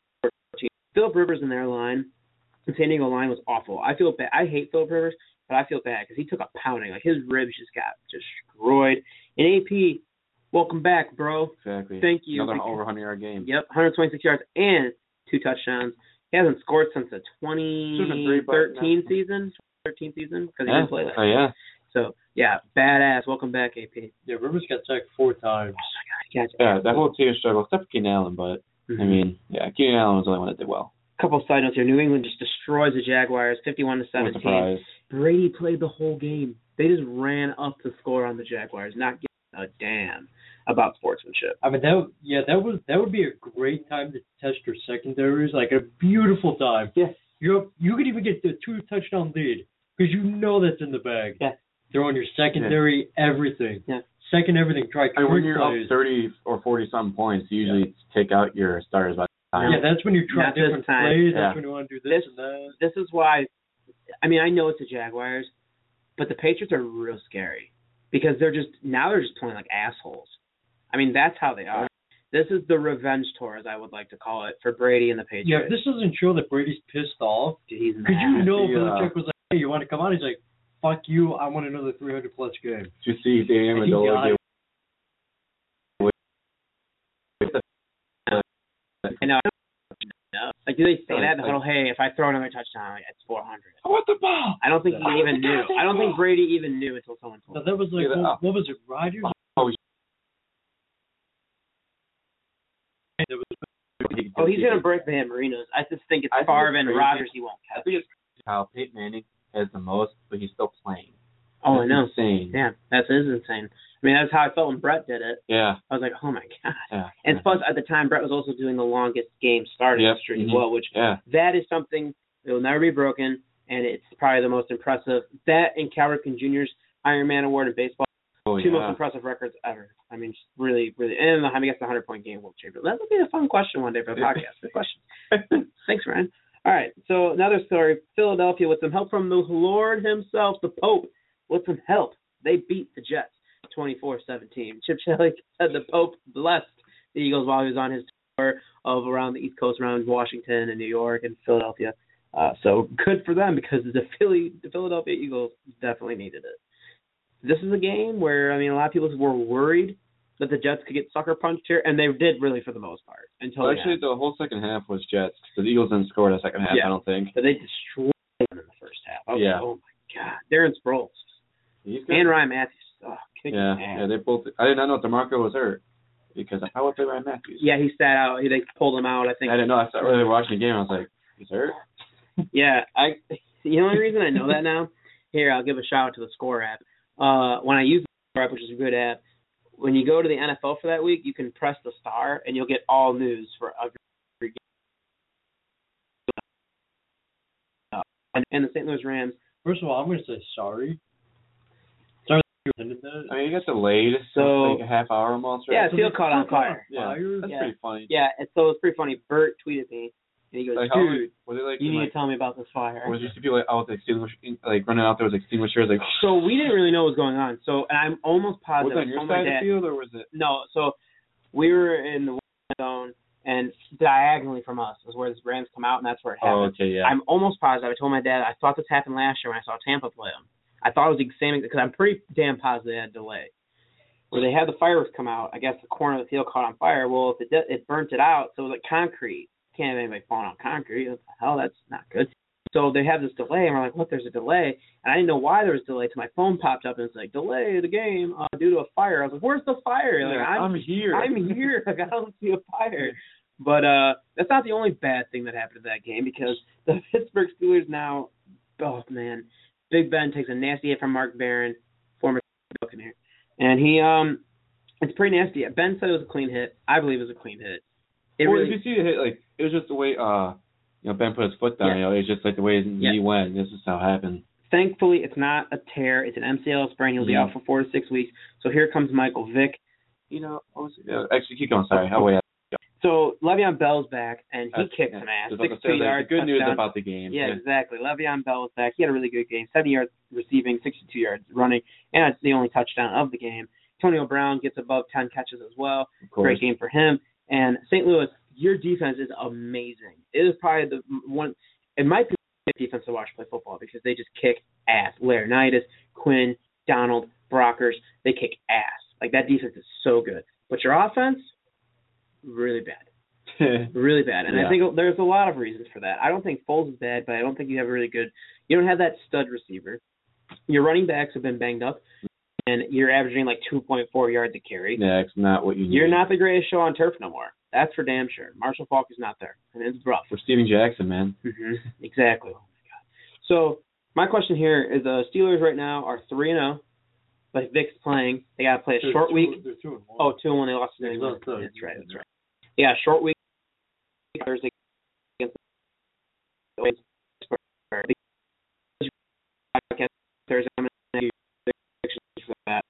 Speaker 3: Philip Rivers in their line, the San Diego line was awful. I feel bad. I hate Philip Rivers, but I feel bad because he took a pounding. Like his ribs just got destroyed. And A P, welcome back, bro.
Speaker 2: Exactly.
Speaker 3: Thank you.
Speaker 2: Another
Speaker 3: Because-
Speaker 2: over one hundred yard game.
Speaker 3: Yep, one hundred twenty-six yards and two touchdowns. He hasn't scored since the
Speaker 2: Should've been three,
Speaker 3: twenty
Speaker 2: but
Speaker 3: thirteen
Speaker 2: no.
Speaker 3: season. thirteen season because he
Speaker 2: Yeah.
Speaker 3: didn't play last
Speaker 2: Oh
Speaker 3: year.
Speaker 2: yeah.
Speaker 3: So yeah, badass. Welcome back, A P.
Speaker 4: Yeah, Rivers got sacked four times.
Speaker 3: Gotcha.
Speaker 2: Yeah, that whole team struggled, except for Keenan Allen. But
Speaker 3: Mhm.
Speaker 2: I mean, yeah, Keenan Allen was the only one that did well.
Speaker 3: Couple of side notes here. New England just destroys the Jaguars, fifty-one to
Speaker 2: No
Speaker 3: seventeen.
Speaker 2: surprise.
Speaker 3: Brady played the whole game. They just ran up the score on the Jaguars, not giving a damn about sportsmanship.
Speaker 4: I mean, that yeah, that was that would be a great time to test your secondaries, like a beautiful time.
Speaker 3: Yes.
Speaker 4: You you could even get the two touchdown lead because you know that's in the bag.
Speaker 3: Yeah.
Speaker 4: Throw in your secondary, everything.
Speaker 3: Yeah.
Speaker 4: Second everything. Try
Speaker 2: I mean, when
Speaker 4: quick
Speaker 2: you're
Speaker 4: plays.
Speaker 2: up thirty or forty some points, you usually take out your starters by the time.
Speaker 4: Yeah, that's when you try
Speaker 3: Not this
Speaker 4: different
Speaker 3: time.
Speaker 4: plays.
Speaker 2: Yeah.
Speaker 4: That's when you want to do this,
Speaker 3: This-
Speaker 4: and that.
Speaker 3: This is why, I mean, I know it's the Jaguars, but the Patriots are real scary because they're just, now they're just playing like assholes. I mean, that's how they are. This is the revenge tour, as I would like to call it, for Brady and the
Speaker 4: Yeah,
Speaker 3: Patriots.
Speaker 4: if this doesn't show that Brady's pissed off,
Speaker 3: Dude, he's
Speaker 4: because
Speaker 3: mad.
Speaker 4: you know
Speaker 2: The, uh,
Speaker 4: Belichick was like, hey, you want to come on? He's like, fuck you, I want another three hundred plus game.
Speaker 2: Did you see Daniel
Speaker 4: And he got
Speaker 2: Amendola
Speaker 4: it.
Speaker 3: I know. No. Like, do they say that in the huddle? Hey, if I throw another touchdown, it's four hundred.
Speaker 2: I want the ball.
Speaker 3: I don't think he even knew. I don't think Brady even knew until someone told
Speaker 4: No,
Speaker 3: him.
Speaker 4: that was like,
Speaker 2: Yeah,
Speaker 4: what,
Speaker 2: uh,
Speaker 4: what was it, Rodgers?
Speaker 2: Oh,
Speaker 4: That was-
Speaker 3: Oh, he's going to break the Marinos. I just think it's
Speaker 2: I think
Speaker 3: Favre
Speaker 2: it's
Speaker 3: and
Speaker 2: crazy.
Speaker 3: Rodgers he won't
Speaker 2: I
Speaker 3: catch.
Speaker 2: think it's how Peyton Manning has the most, but he's still playing.
Speaker 3: Oh, I
Speaker 2: That's
Speaker 3: know.
Speaker 2: Insane.
Speaker 3: Yeah, that is insane. I mean, that's how I felt when Brett did it.
Speaker 2: Yeah.
Speaker 3: I was like, oh, my God.
Speaker 2: Yeah.
Speaker 3: And plus, at the time, Brett was also doing the longest game starting
Speaker 2: Yep.
Speaker 3: streak as
Speaker 2: Mhm.
Speaker 3: well, which
Speaker 2: Yeah.
Speaker 3: that is something that will never be broken, and it's probably the most impressive. That and Cal Ripken Junior's Iron Man Award in baseball,
Speaker 2: Oh,
Speaker 3: two
Speaker 2: yeah.
Speaker 3: most impressive records ever. I mean, just really, really. And I guess the hundred-point game world champion. That would be a fun question one day for the podcast. Good question. Thanks, Ryan. All right, so another story. Philadelphia, with some help from the Lord himself, the Pope, with some help, they beat the Jets twenty-four seventeen. Chip Kelly said the Pope blessed the Eagles while he was on his tour of around the East Coast, around Washington and New York and Philadelphia. Uh, so good for them because the Philly, the Philadelphia Eagles definitely needed it. This is a game where, I mean, a lot of people were worried that the Jets could get sucker punched here, and they did really for the most part. Until
Speaker 2: Well,
Speaker 3: they
Speaker 2: actually,
Speaker 3: had.
Speaker 2: the whole second half was Jets. The Eagles didn't score the second half,
Speaker 3: Yeah.
Speaker 2: I don't think.
Speaker 3: But they destroyed them in the first half. I was
Speaker 2: Yeah.
Speaker 3: like, oh my God. Darren Sproles
Speaker 2: He's good.
Speaker 3: and Ryan Matthews. Oh, kicking
Speaker 2: Yeah,
Speaker 3: ass.
Speaker 2: yeah, they both. I did not know DeMarco was hurt because how would they Ryan Matthews?
Speaker 3: Yeah, he sat out. He, they pulled him out, I think.
Speaker 2: I didn't know. I started really watching the game. I was like, he's hurt.
Speaker 3: Yeah, I. The only reason I know that now, here I'll give a shout out to the Score app. Uh, when I use the Score app, which is a good app, when you go to the N F L for that week, you can press the star and you'll get all news for every game. Uh, and, and the Saint Louis Rams.
Speaker 4: First of all, I'm going to say sorry. Sorry that you attended that.
Speaker 2: I mean, he got delayed,
Speaker 3: So-
Speaker 2: like a half hour almost. Right?
Speaker 3: Yeah,
Speaker 4: So
Speaker 3: field
Speaker 4: they
Speaker 3: caught on
Speaker 4: fuck
Speaker 3: fire.
Speaker 2: Yeah,
Speaker 4: fire?
Speaker 2: that's
Speaker 3: Yeah.
Speaker 2: pretty funny.
Speaker 3: Yeah, and so it's pretty funny. Bert tweeted me And he goes,
Speaker 2: like, how,
Speaker 3: dude,
Speaker 2: was it like,
Speaker 3: you need
Speaker 2: like,
Speaker 3: to tell me about this fire.
Speaker 2: was there used to be like out with extinguisher, like running out there with extinguishers, like.
Speaker 3: So we didn't really know what was going on. So and I'm almost positive.
Speaker 2: Was it on your
Speaker 3: I told my
Speaker 2: side of
Speaker 3: dad,
Speaker 2: the field or was it?
Speaker 3: No, so we were in the zone, and diagonally from us is where the Rams come out, and that's where it happened.
Speaker 2: Oh, okay, yeah.
Speaker 3: I'm almost positive. I told my dad I thought this happened last year when I saw Tampa play them. I thought it was the same because I'm pretty damn positive they had a delay. Where they had the fireworks come out, I guess the corner of the field caught on fire. Well, if it did, it burnt it out, so it was like concrete. Can't have anybody falling on concrete. What the hell? That's not good. So they have this delay, and we're like, look, there's a delay. And I didn't know why there was a delay until my phone popped up, and it's like, delay the game uh, due to a fire. I was like, where's the fire? Like,
Speaker 2: yeah,
Speaker 3: I'm,
Speaker 2: I'm here.
Speaker 3: I'm here. Like, I don't see a fire. But uh, that's not the only bad thing that happened to that game because the Pittsburgh Steelers now, oh, man, Big Ben takes a nasty hit from Mark Barron, former Buccaneer. And he, um, it's pretty nasty. Ben said it was a clean hit. I believe it was a clean hit. It
Speaker 2: well,
Speaker 3: really,
Speaker 2: if you see the hit, like, it was just the way, uh, you know, Ben put his foot down,
Speaker 3: yeah.
Speaker 2: you know, it's just like the way his
Speaker 3: yeah.
Speaker 2: knee went. This is how it happened.
Speaker 3: Thankfully, it's not a tear. It's an M C L sprain. He'll be
Speaker 2: mm-hmm.
Speaker 3: out for four to six weeks. So here comes Michael Vick.
Speaker 2: You know, yeah, actually, keep going. Sorry. I'll wait.
Speaker 3: So Le'Veon Bell's back, and he
Speaker 2: That's,
Speaker 3: kicked
Speaker 2: yeah.
Speaker 3: some ass.
Speaker 2: Just
Speaker 3: sixty-two
Speaker 2: like
Speaker 3: yards.
Speaker 2: the good news
Speaker 3: touchdown.
Speaker 2: about the game.
Speaker 3: Yeah,
Speaker 2: yeah,
Speaker 3: exactly. Le'Veon Bell was back. He had a really good game. seventy yards receiving, sixty-two yards running, and it's the only touchdown of the game. Antonio Brown gets above ten catches as well. Great game for him. And Saint Louis, your defense is amazing. It is probably the one. It might be the defense to watch play football because they just kick ass. Laurinaitis, Quinn, Donald, Brockers, they kick ass. Like, that defense is so good. But your offense, really bad. really bad. And
Speaker 2: yeah.
Speaker 3: I think there's a lot of reasons for that. I don't think Foles is bad, but I don't think you have a really good – you don't have that stud receiver. Your running backs have been banged up, and you're averaging like two point four yards a carry.
Speaker 2: Yeah, it's not what you need.
Speaker 3: You're not the greatest show on turf no more. That's for damn sure. Marshall Faulk is not there, and it's rough.
Speaker 2: For Steven Jackson, man.
Speaker 3: Mm-hmm. Exactly. Oh, my God. So my question here is the Steelers right now are three and oh, but Vic's playing. They got to play a
Speaker 4: They're
Speaker 3: short
Speaker 4: two,
Speaker 3: week.
Speaker 4: They're two and one.
Speaker 3: Oh, two and one. They lost to New England. That's right. That's right. Yeah, short week. Thursday against the Thursday. I'm going to for that.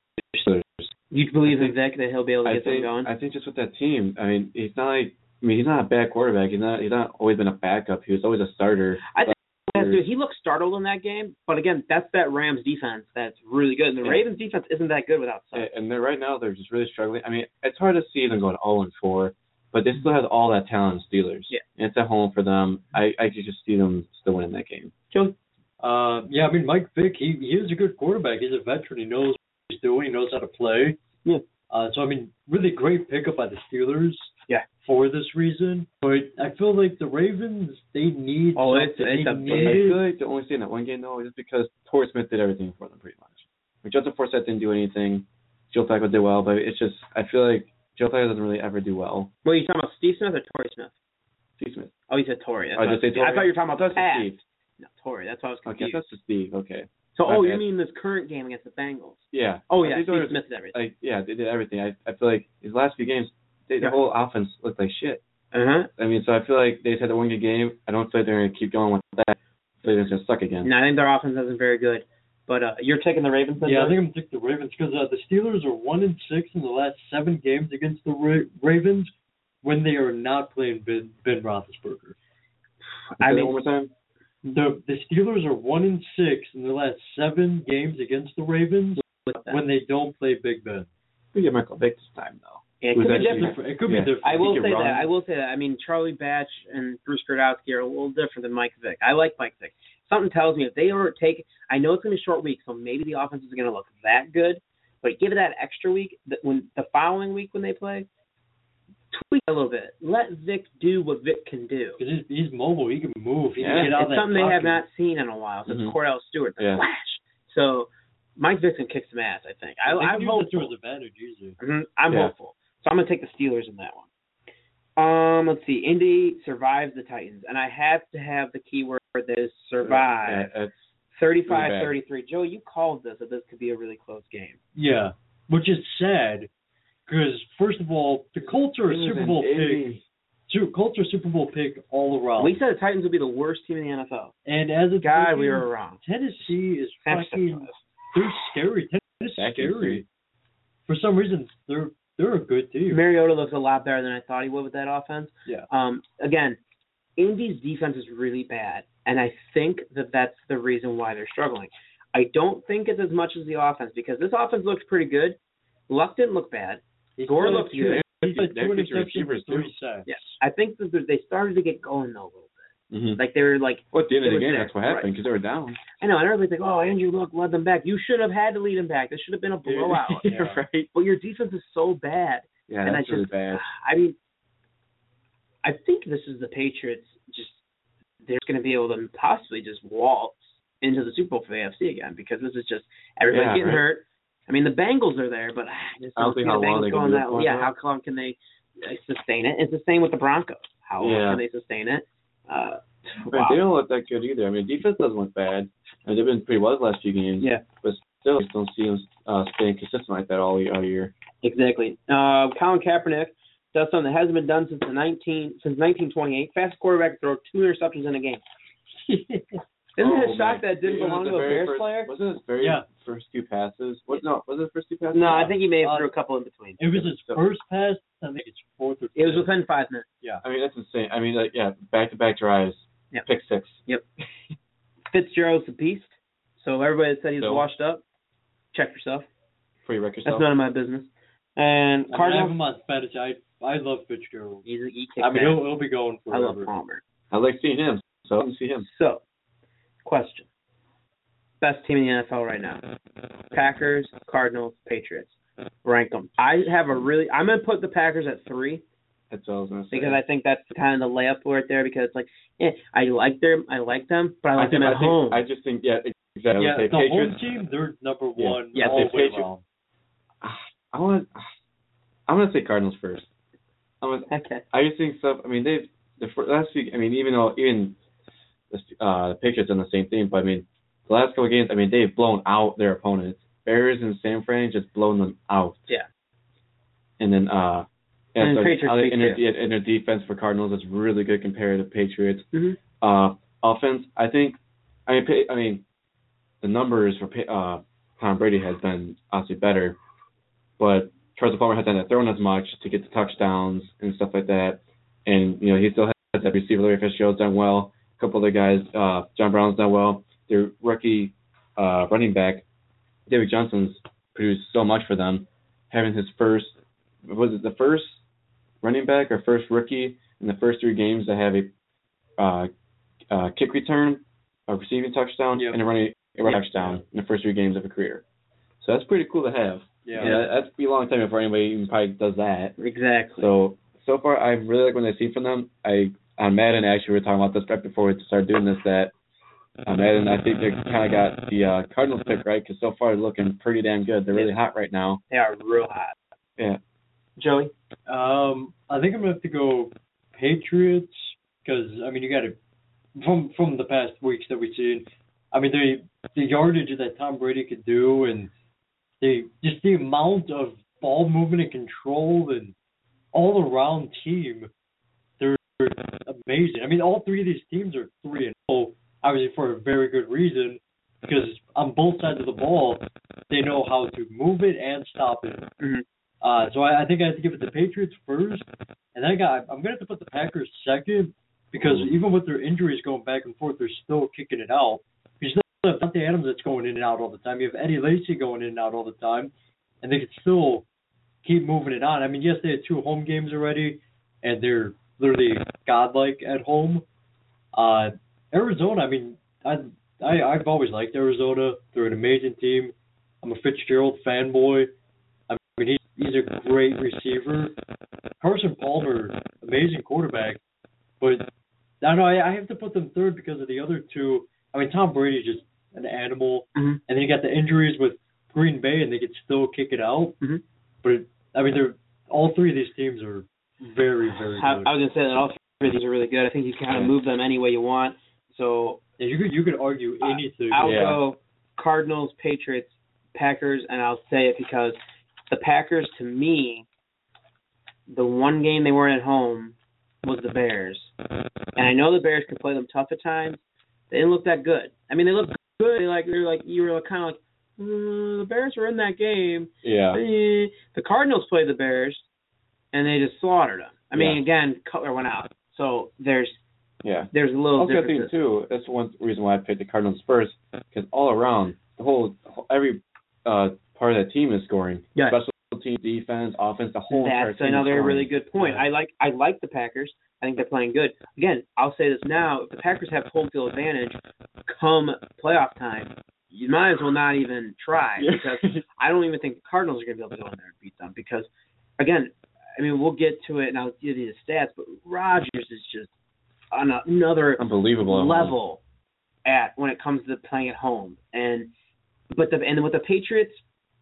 Speaker 3: You believe in Vic that he'll be able to
Speaker 2: I
Speaker 3: get
Speaker 2: think,
Speaker 3: them going?
Speaker 2: I think just with that team, I mean, he's not like, I mean, he's not a bad quarterback. He's not. He's not always been a backup. He was always a starter.
Speaker 3: I think dude, he looked startled in that game, but again, that's that Rams defense that's really good. And the
Speaker 2: yeah.
Speaker 3: Ravens defense isn't that good without Sutton.
Speaker 2: And they're right now they're just really struggling. I mean, it's hard to see them going oh and four, but they still have all that talent in Steelers.
Speaker 3: Yeah,
Speaker 2: and it's at home for them. I I could just see them still winning that game.
Speaker 3: Joey?
Speaker 4: Uh, yeah, I mean, Mike Vick, he he is a good quarterback. He's a veteran. He knows what he's doing. He knows how to play.
Speaker 3: Yeah.
Speaker 4: Uh, so I mean, really great pickup by the Steelers.
Speaker 3: Yeah.
Speaker 4: For this reason, but I feel like the Ravens, they need.
Speaker 3: Oh, it's
Speaker 4: something.
Speaker 3: it's a
Speaker 4: They
Speaker 3: big.
Speaker 2: I
Speaker 4: need-
Speaker 2: feel like the only thing that one game though is because Torrey Smith did everything for them pretty much. Like Justin Forsett didn't do anything. Joe Flacco did well, but it's just I feel like Joe Flacco doesn't really ever do well.
Speaker 3: Well, you talking about Steve Smith or Torrey Smith?
Speaker 2: Steve Smith.
Speaker 3: Oh, you said Torrey. That's
Speaker 2: I
Speaker 3: what
Speaker 2: just say
Speaker 3: was-
Speaker 2: Torrey.
Speaker 3: I thought you were talking about
Speaker 2: That's
Speaker 3: Pat.
Speaker 2: Steve.
Speaker 3: No, Torrey. That's why I was
Speaker 2: Okay,
Speaker 3: confused.
Speaker 2: that's just Steve. Okay.
Speaker 3: so,
Speaker 2: My
Speaker 3: oh,
Speaker 2: bad.
Speaker 3: you mean this current game against the Bengals?
Speaker 2: Yeah.
Speaker 3: Oh,
Speaker 2: I
Speaker 3: yeah,
Speaker 2: think
Speaker 3: Steve
Speaker 2: there was-
Speaker 3: Smith did everything.
Speaker 2: Like yeah, they did everything. I I feel like his last few games, they,
Speaker 3: Yeah.
Speaker 2: the whole offense looked like shit.
Speaker 3: Uh-huh.
Speaker 2: I mean, so I feel like they just had to win the game. I don't feel like they're going to keep going with that. I feel like they're going to suck again.
Speaker 3: No, I think their offense isn't very good. But uh, you're taking the Ravens then?
Speaker 4: Yeah, I
Speaker 3: Joey?
Speaker 4: think I'm taking the Ravens because uh, the Steelers are one and six in the last seven games against the Ra- Ravens when they are not playing Ben, ben Roethlisberger.
Speaker 3: I
Speaker 2: Say that
Speaker 3: mean,
Speaker 2: one more time.
Speaker 4: The the Steelers are one and six in the last seven games against the Ravens when they don't play Big Ben.
Speaker 2: We get Michael Vick this time though.
Speaker 3: Yeah, it
Speaker 2: Who's
Speaker 3: could be
Speaker 2: actually-
Speaker 3: different.
Speaker 4: It could
Speaker 2: Yeah.
Speaker 4: be different.
Speaker 3: I will
Speaker 2: He can
Speaker 3: say
Speaker 2: run.
Speaker 3: that. I will say that. I mean, Charlie Batch and Bruce Gradowski are a little different than Mike Vick. I like Mike Vick. Something tells me if they were to take, I know it's going to be a short week, so maybe the offense isn't going to look that good. But give it that extra week, that when the following week when they play, tweak a little bit. Let Vic do what Vic can do.
Speaker 4: Because he's, he's mobile. He can move. He
Speaker 2: Yeah.
Speaker 4: can get out
Speaker 3: It's
Speaker 4: of that
Speaker 3: something they have
Speaker 4: pocket.
Speaker 3: not seen in a while since
Speaker 2: Mhm.
Speaker 3: Cordell Stewart, the
Speaker 2: Yeah.
Speaker 3: Flash. So Mike Vick can kick some ass, I think. I,
Speaker 4: They can
Speaker 3: I'm
Speaker 4: use that to
Speaker 3: hopeful.
Speaker 4: his advantage easily.
Speaker 3: Mhm. I'm
Speaker 2: Yeah.
Speaker 3: hopeful. So I'm going to take the Steelers in that one. Um, let's see. Indy survives the Titans, and I have to have the key word for this, survive.
Speaker 2: Yeah, it's,
Speaker 3: thirty-five
Speaker 2: really bad.
Speaker 3: thirty-three. Joe, you called this, that this could be a really close game.
Speaker 4: Yeah, which is sad because first of all, the Colts are a Super Bowl pick. Su- Colts are Super Bowl pick all around.
Speaker 3: We said the Titans would be the worst team in the N F L.
Speaker 4: And as a
Speaker 3: God,
Speaker 4: team,
Speaker 3: we were wrong.
Speaker 4: Tennessee is
Speaker 3: That's
Speaker 4: fucking. They're scary. Tennessee's
Speaker 2: That can
Speaker 4: scary. For some reason, they're they're a good team.
Speaker 3: Mariota looks a lot better than I thought he would with that offense.
Speaker 4: Yeah.
Speaker 3: Um, again, Indy's defense is really bad, and I think that that's the reason why they're struggling. I don't think it's as much as the offense, because this offense looks pretty good. Luck didn't look bad. Gore looked good.
Speaker 4: He's like two
Speaker 2: receivers
Speaker 4: interceptions, three sacks.
Speaker 3: Yeah, I think that they started to get going though a little bit.
Speaker 2: Mm-hmm.
Speaker 3: Like they were like.
Speaker 2: Well, at the end of the
Speaker 3: they
Speaker 2: game,
Speaker 3: were
Speaker 2: that's what
Speaker 3: there.
Speaker 2: happened because
Speaker 3: Right.
Speaker 2: they were down.
Speaker 3: I know, and everybody's like, "Oh, Andrew Luck led them back. You should have had to lead them back. This should have been a blowout."
Speaker 2: You're
Speaker 4: Yeah.
Speaker 2: right.
Speaker 3: But your defense is so bad.
Speaker 2: Yeah,
Speaker 3: and
Speaker 2: that's
Speaker 3: I
Speaker 2: really
Speaker 3: just,
Speaker 2: bad.
Speaker 3: I mean, I think this is the Patriots. Just they're going to be able to possibly just waltz into the Super Bowl for the A F C again, because this is just everybody's
Speaker 2: Yeah,
Speaker 3: getting
Speaker 2: right.
Speaker 3: hurt. I mean, the Bengals are there, but I just
Speaker 2: I
Speaker 3: don't
Speaker 2: don't
Speaker 3: see
Speaker 2: think
Speaker 3: the
Speaker 2: how long
Speaker 3: Bengals
Speaker 2: they can
Speaker 3: going
Speaker 2: do
Speaker 3: that.
Speaker 2: it.
Speaker 3: Yeah, how long can they uh, sustain it? It's the same with the Broncos. How long
Speaker 2: Yeah.
Speaker 3: can they sustain it? Uh,
Speaker 2: But
Speaker 3: wow.
Speaker 2: they don't look that good either. I mean, defense doesn't look bad. I mean, they've been pretty well the last few games.
Speaker 3: Yeah,
Speaker 2: But still, I just don't see them uh, staying consistent like that all year. All year.
Speaker 3: exactly. Uh, Colin Kaepernick does something that hasn't been done since the nineteen since nineteen twenty-eight. Fastest quarterback to throw two interceptions in a game. Isn't
Speaker 2: Oh,
Speaker 3: it a shock
Speaker 2: man.
Speaker 3: that it didn't
Speaker 2: It was
Speaker 3: belong
Speaker 2: the
Speaker 3: to a
Speaker 2: very
Speaker 3: Bears
Speaker 2: first,
Speaker 3: player?
Speaker 2: Wasn't it his very
Speaker 4: Yeah.
Speaker 2: first two passes? What? No, was it his first two passes?
Speaker 3: No, I think he may have
Speaker 4: Uh,
Speaker 3: threw a couple in between.
Speaker 4: It was his first pass. I think it's fourth or fifth.
Speaker 3: It was within five minutes.
Speaker 2: I mean, that's insane. I mean, like, yeah, back-to-back drives,
Speaker 3: Yep.
Speaker 2: pick six.
Speaker 3: Yep. Fitzgerald's a beast. So everybody that said he's
Speaker 2: So-
Speaker 3: washed up, check yourself.
Speaker 2: For your record
Speaker 3: That's
Speaker 2: yourself.
Speaker 3: none of my business. And
Speaker 4: I, mean, I have
Speaker 3: Cardinals,
Speaker 4: him on fantasy. I I love Fitzgerald.
Speaker 3: he's a, he kicks
Speaker 4: I mean,
Speaker 3: ass.
Speaker 4: he'll he'll be going
Speaker 3: I love
Speaker 4: forever.
Speaker 3: Palmer.
Speaker 2: I like seeing him. So I can see him.
Speaker 3: So, question. Best team in the N F L right now. Packers, Cardinals, Patriots. Rank them. I have a really, I'm going to put the Packers at three,
Speaker 2: That's what I was gonna say.
Speaker 3: because I think that's kind of the layup right there, because it's like, eh, I like them, I like them, but I like
Speaker 2: think,
Speaker 3: them at
Speaker 2: I think,
Speaker 3: home.
Speaker 2: I just think, yeah, exactly.
Speaker 4: Yeah,
Speaker 2: I would say
Speaker 4: the
Speaker 2: Patriots.
Speaker 4: home team, they're number
Speaker 2: Yeah.
Speaker 4: one
Speaker 3: Yeah,
Speaker 4: all
Speaker 2: the
Speaker 4: the way
Speaker 2: Patriots-
Speaker 4: around.
Speaker 2: I want. I'm gonna say Cardinals first. I'm gonna,
Speaker 3: Okay.
Speaker 2: I just think stuff. I mean, they've the fir- last week. I mean, even though even the uh, the Patriots on the same thing, but I mean, the last couple of games. I mean, they've blown out their opponents. Bears and San Fran just blown them out.
Speaker 3: Yeah.
Speaker 2: And then uh, yeah,
Speaker 3: And
Speaker 2: so
Speaker 3: Patriots
Speaker 2: I think
Speaker 3: beat
Speaker 2: and their,
Speaker 3: you.
Speaker 2: and their defense for Cardinals is really good compared to Patriots.
Speaker 3: Mhm.
Speaker 2: Uh, offense, I think. I mean, pa- I mean, the numbers for Pa- uh, Tom Brady has been obviously better, but Carson Palmer hasn't thrown as much to get the touchdowns and stuff like that. And, you know, he still has that receiver. Larry Fitzgerald's done well. A couple other guys, uh, John Brown's done well. Their rookie uh, running back, David Johnson's produced so much for them. Having his first, was it the first running back or first rookie in the first three games to have a uh, uh, kick return, a receiving touchdown,
Speaker 4: Yep.
Speaker 2: and a running, a running
Speaker 4: Yep.
Speaker 2: touchdown in the first three games of a career. So that's pretty cool to have.
Speaker 4: Yeah.
Speaker 2: Yeah, that'd be a long time before anybody even probably does that.
Speaker 3: Exactly.
Speaker 2: So so far, I really like what I see from them. I on Madden actually we were talking about this right before we started doing this. That on Madden, I think they kind of got the uh, Cardinals pick right because so far they're looking pretty damn good. They're really hot right now.
Speaker 3: They are real hot.
Speaker 2: Yeah.
Speaker 3: Joey?
Speaker 4: Um, I think I'm gonna have to go Patriots because I mean you got to from from the past weeks that we've seen. I mean the the yardage that Tom Brady could do and the just the amount of ball movement and control and all around team, they're amazing. I mean all three of these teams are three and oh, obviously for a very good reason because on both sides of the ball they know how to move it and stop it.
Speaker 3: Mm-hmm.
Speaker 4: Uh, so I, I think I have to give it to the Patriots first, and then I got I'm gonna have to put the Packers second because even with their injuries going back and forth, they're still kicking it out. You still have Devontae Adams that's going in and out all the time. You have Eddie Lacy going in and out all the time, and they can still keep moving it on. I mean, yes, they had two home games already, and they're literally godlike at home. Uh, Arizona, I mean, I, I I've always liked Arizona. They're an amazing team. I'm a Fitzgerald fanboy. I mean, he's he's a great receiver. Carson Palmer, amazing quarterback. But I don't know, I, I have to put them third because of the other two. I mean, Tom Brady's just an animal.
Speaker 3: Mm-hmm.
Speaker 4: And then you got the injuries with Green Bay, and they could still kick it out.
Speaker 3: Mm-hmm.
Speaker 4: But, I mean, they're all three of these teams are very, very
Speaker 3: I,
Speaker 4: good.
Speaker 3: I was going to say that all three of these are really good. I think you can kind of move them any way you want. So
Speaker 4: Yeah, you could you could argue
Speaker 3: Uh,
Speaker 4: anything.
Speaker 3: I'll
Speaker 2: Yeah.
Speaker 3: go Cardinals, Patriots, Packers, and I'll say it because the Packers, to me, the one game they weren't at home was the Bears. And I know the Bears can play them tough at times. They didn't look that good. I mean, they looked good. They like they're like you were kind of like mm, the Bears were in that game.
Speaker 2: Yeah.
Speaker 3: Eh. The Cardinals played the Bears, and they just slaughtered them. I mean,
Speaker 2: Yeah.
Speaker 3: again, Cutler went out, so there's
Speaker 2: Yeah.
Speaker 3: There's a little
Speaker 2: also, I
Speaker 3: difference.
Speaker 2: think too. That's one reason why I picked the Cardinals Spurs, because all around the whole every uh, part of that team is scoring.
Speaker 3: Yeah.
Speaker 2: Special team, defense, offense, the whole entire
Speaker 3: That's
Speaker 2: team.
Speaker 3: another
Speaker 2: is scoring.
Speaker 3: really good point.
Speaker 4: Yeah.
Speaker 3: I like I like the Packers. I think they're playing good. Again, I'll say this now: if the Packers have home field advantage come playoff time, you might as well not even try because I don't even think the Cardinals are going to be able to go in there and beat them. Because, again, I mean, we'll get to it and I'll give you the stats, but Rodgers is just on another
Speaker 2: unbelievable
Speaker 3: level at when it comes to playing at home. And but the and with the Patriots,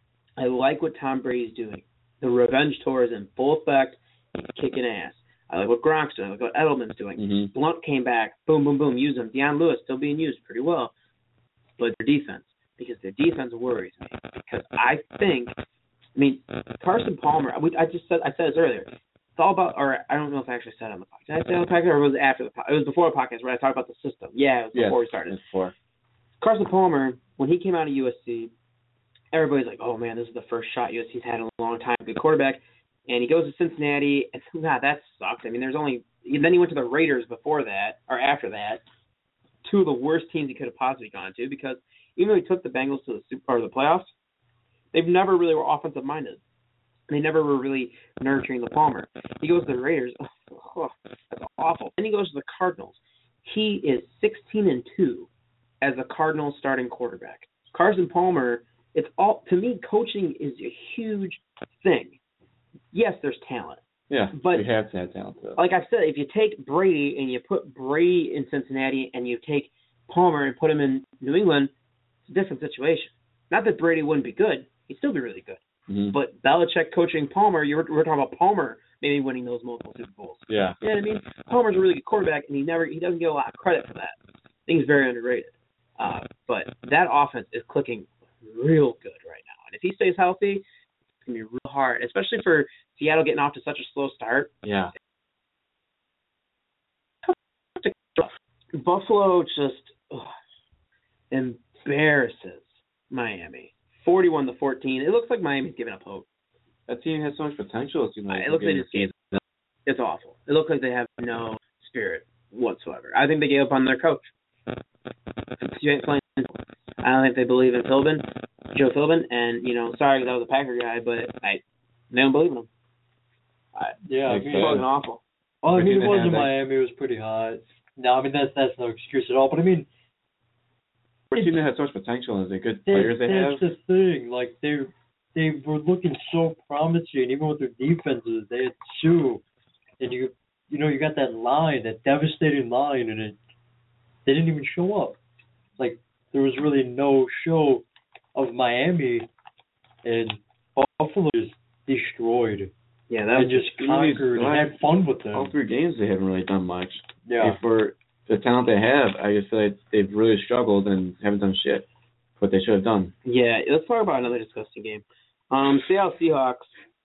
Speaker 3: I like what Tom Brady's doing. The revenge tour is in full effect. He's kicking ass. I like what Gronk's doing. I like what Edelman's doing.
Speaker 2: Mm-hmm.
Speaker 3: Blunt came back. Boom, boom, boom. Use him. Deion Lewis still being used pretty well. But their defense, because their defense worries me. Because I think, I mean, Carson Palmer. We, I just said I said this earlier. It's all about, or I don't know if I actually said it on the podcast. Did I say it on the podcast, or was it after the podcast? It was before the podcast where I talked about the system. Yeah, it was before
Speaker 2: yes,
Speaker 3: we started.
Speaker 2: Before.
Speaker 3: Carson Palmer, when he came out of U S C, everybody's like, "Oh man, this is the first shot U S C's had in a long time. Good quarterback." And he goes to Cincinnati, and nah, that sucked. I mean, there's only and then he went to the Raiders before that, or after that. Two of the worst teams he could have possibly gone to, because even though he took the Bengals to the Super or the playoffs, they've never really were offensive minded. They never were really nurturing the Palmer. He goes to the Raiders. Oh, oh, that's awful. Then he goes to the Cardinals. He is sixteen and two as a Cardinals starting quarterback. Carson Palmer. It's all to me. Coaching is a huge thing. Yes, there's talent.
Speaker 2: Yeah,
Speaker 3: but
Speaker 2: you have to have talent. Though.
Speaker 3: Like I said, if you take Brady and you put Brady in Cincinnati and you take Palmer and put him in New England, it's a different situation. Not that Brady wouldn't be good; he'd still be really good.
Speaker 2: Mm-hmm.
Speaker 3: But Belichick coaching Palmer, you were, we were talking about Palmer maybe winning those multiple Super Bowls.
Speaker 2: Yeah,
Speaker 3: you know what I mean. Palmer's a really good quarterback, and he never he doesn't get a lot of credit for that. I think he's very underrated. Uh, but that offense is clicking real good right now, and if he stays healthy, it's gonna be real hard, especially for Seattle getting off to such a slow start.
Speaker 2: Yeah.
Speaker 3: Buffalo just ugh, embarrasses Miami, forty-one to fourteen. It looks like Miami's giving up hope.
Speaker 2: That team has so much potential. It, like
Speaker 3: it looks like it's, it's, it's awful. It looks like they have no spirit whatsoever. I think they gave up on their coach. I don't think they believe in Philbin, Joe Philbin, and you know, sorry that was a Packer guy, but I they don't believe in him. I,
Speaker 4: yeah, I
Speaker 3: it's
Speaker 4: mean,
Speaker 3: fucking awful.
Speaker 4: Well, I mean, it was in
Speaker 2: that.
Speaker 4: Miami. It was pretty hot. No, I mean that's that's no excuse at all. But I mean,
Speaker 2: our team that has so much potential and the good players they
Speaker 4: that's
Speaker 2: have.
Speaker 4: That's the thing. Like they they were looking so promising, even with their defenses. They had two, and you you know you got that line, that devastating line, and it they didn't even show up. Like there was really no show of Miami, and Buffalo just destroyed.
Speaker 3: Yeah, that
Speaker 4: and just conquered and had fun with them.
Speaker 2: All three games they haven't really done much.
Speaker 4: Yeah.
Speaker 2: And for the talent they have, I just feel like they've really struggled and haven't done shit what they should have done.
Speaker 3: Yeah, let's talk about another disgusting game. Um, Seattle Seahawks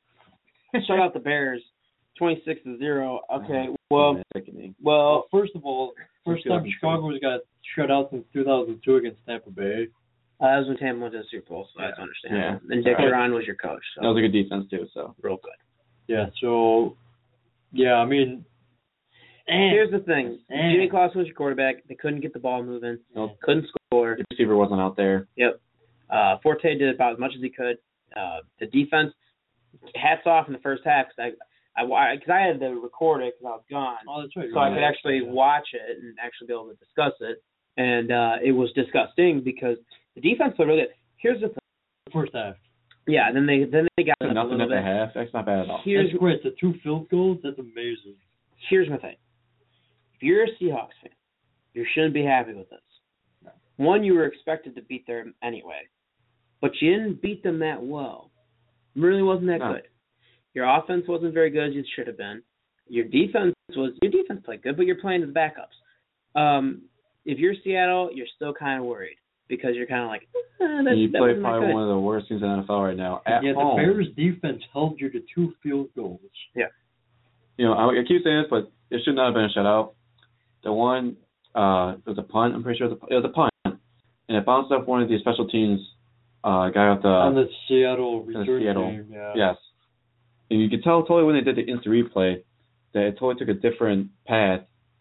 Speaker 3: shut out the Bears, twenty-six to zero. Okay, well, well,
Speaker 4: well, first of all, first time Chicago's got shut out since two thousand two against Tampa Bay.
Speaker 3: Uh, that was when Tampa went to the Super Bowl, so that's understandable.
Speaker 2: Yeah.
Speaker 3: And Dick
Speaker 2: Right.
Speaker 3: Ron was your coach. So.
Speaker 2: That was a good defense too. So
Speaker 3: real good.
Speaker 4: Yeah. So, yeah, I mean,
Speaker 3: here's the thing:
Speaker 4: and,
Speaker 3: Jimmy Clausen was your quarterback. They couldn't get the ball moving.
Speaker 2: Nope.
Speaker 3: Couldn't score.
Speaker 2: The receiver wasn't out there.
Speaker 3: Yep. Uh, Forte did about as much as he could. Uh, the defense, hats off in the first half because I, I, because I had to record it because I was gone.
Speaker 4: Oh, that's right.
Speaker 3: So I could actually watch it and actually be able to discuss it. And uh, it was disgusting because the defense played really good. Here's the thing.
Speaker 4: First half.
Speaker 3: Yeah, then they then they got
Speaker 2: Nothing
Speaker 3: up a little
Speaker 2: at the
Speaker 3: bit.
Speaker 2: half. That's not bad at all.
Speaker 3: Here's,
Speaker 4: that's great. The two field goals, that's amazing.
Speaker 3: Here's my thing. If you're a Seahawks fan, you shouldn't be happy with this.
Speaker 2: No.
Speaker 3: One, you were expected to beat them anyway, but you didn't beat them that well. It really wasn't that
Speaker 2: no.
Speaker 3: good. Your offense wasn't very good as it should have been. Your defense was your defense played good, but you're playing as backups. Um, if you're Seattle, you're still kind of worried because you're kind of like, eh, that's,
Speaker 2: you
Speaker 3: that
Speaker 2: play
Speaker 3: wasn't
Speaker 2: probably
Speaker 3: that good.
Speaker 2: one of the worst teams in the N F L right now. At
Speaker 4: yeah,
Speaker 2: home.
Speaker 4: the Bears defense held you to two field goals.
Speaker 3: Yeah.
Speaker 2: You know, I, I keep saying this, but it should not have been a shutout. The one, uh, it was a punt. I'm pretty sure it was a, it was a punt, and it bounced off one of the special teams uh, guy off the
Speaker 4: on the Seattle return
Speaker 2: Seattle.
Speaker 4: team. Yeah.
Speaker 2: Yes, and you could tell totally when they did the instant replay that it totally took a different path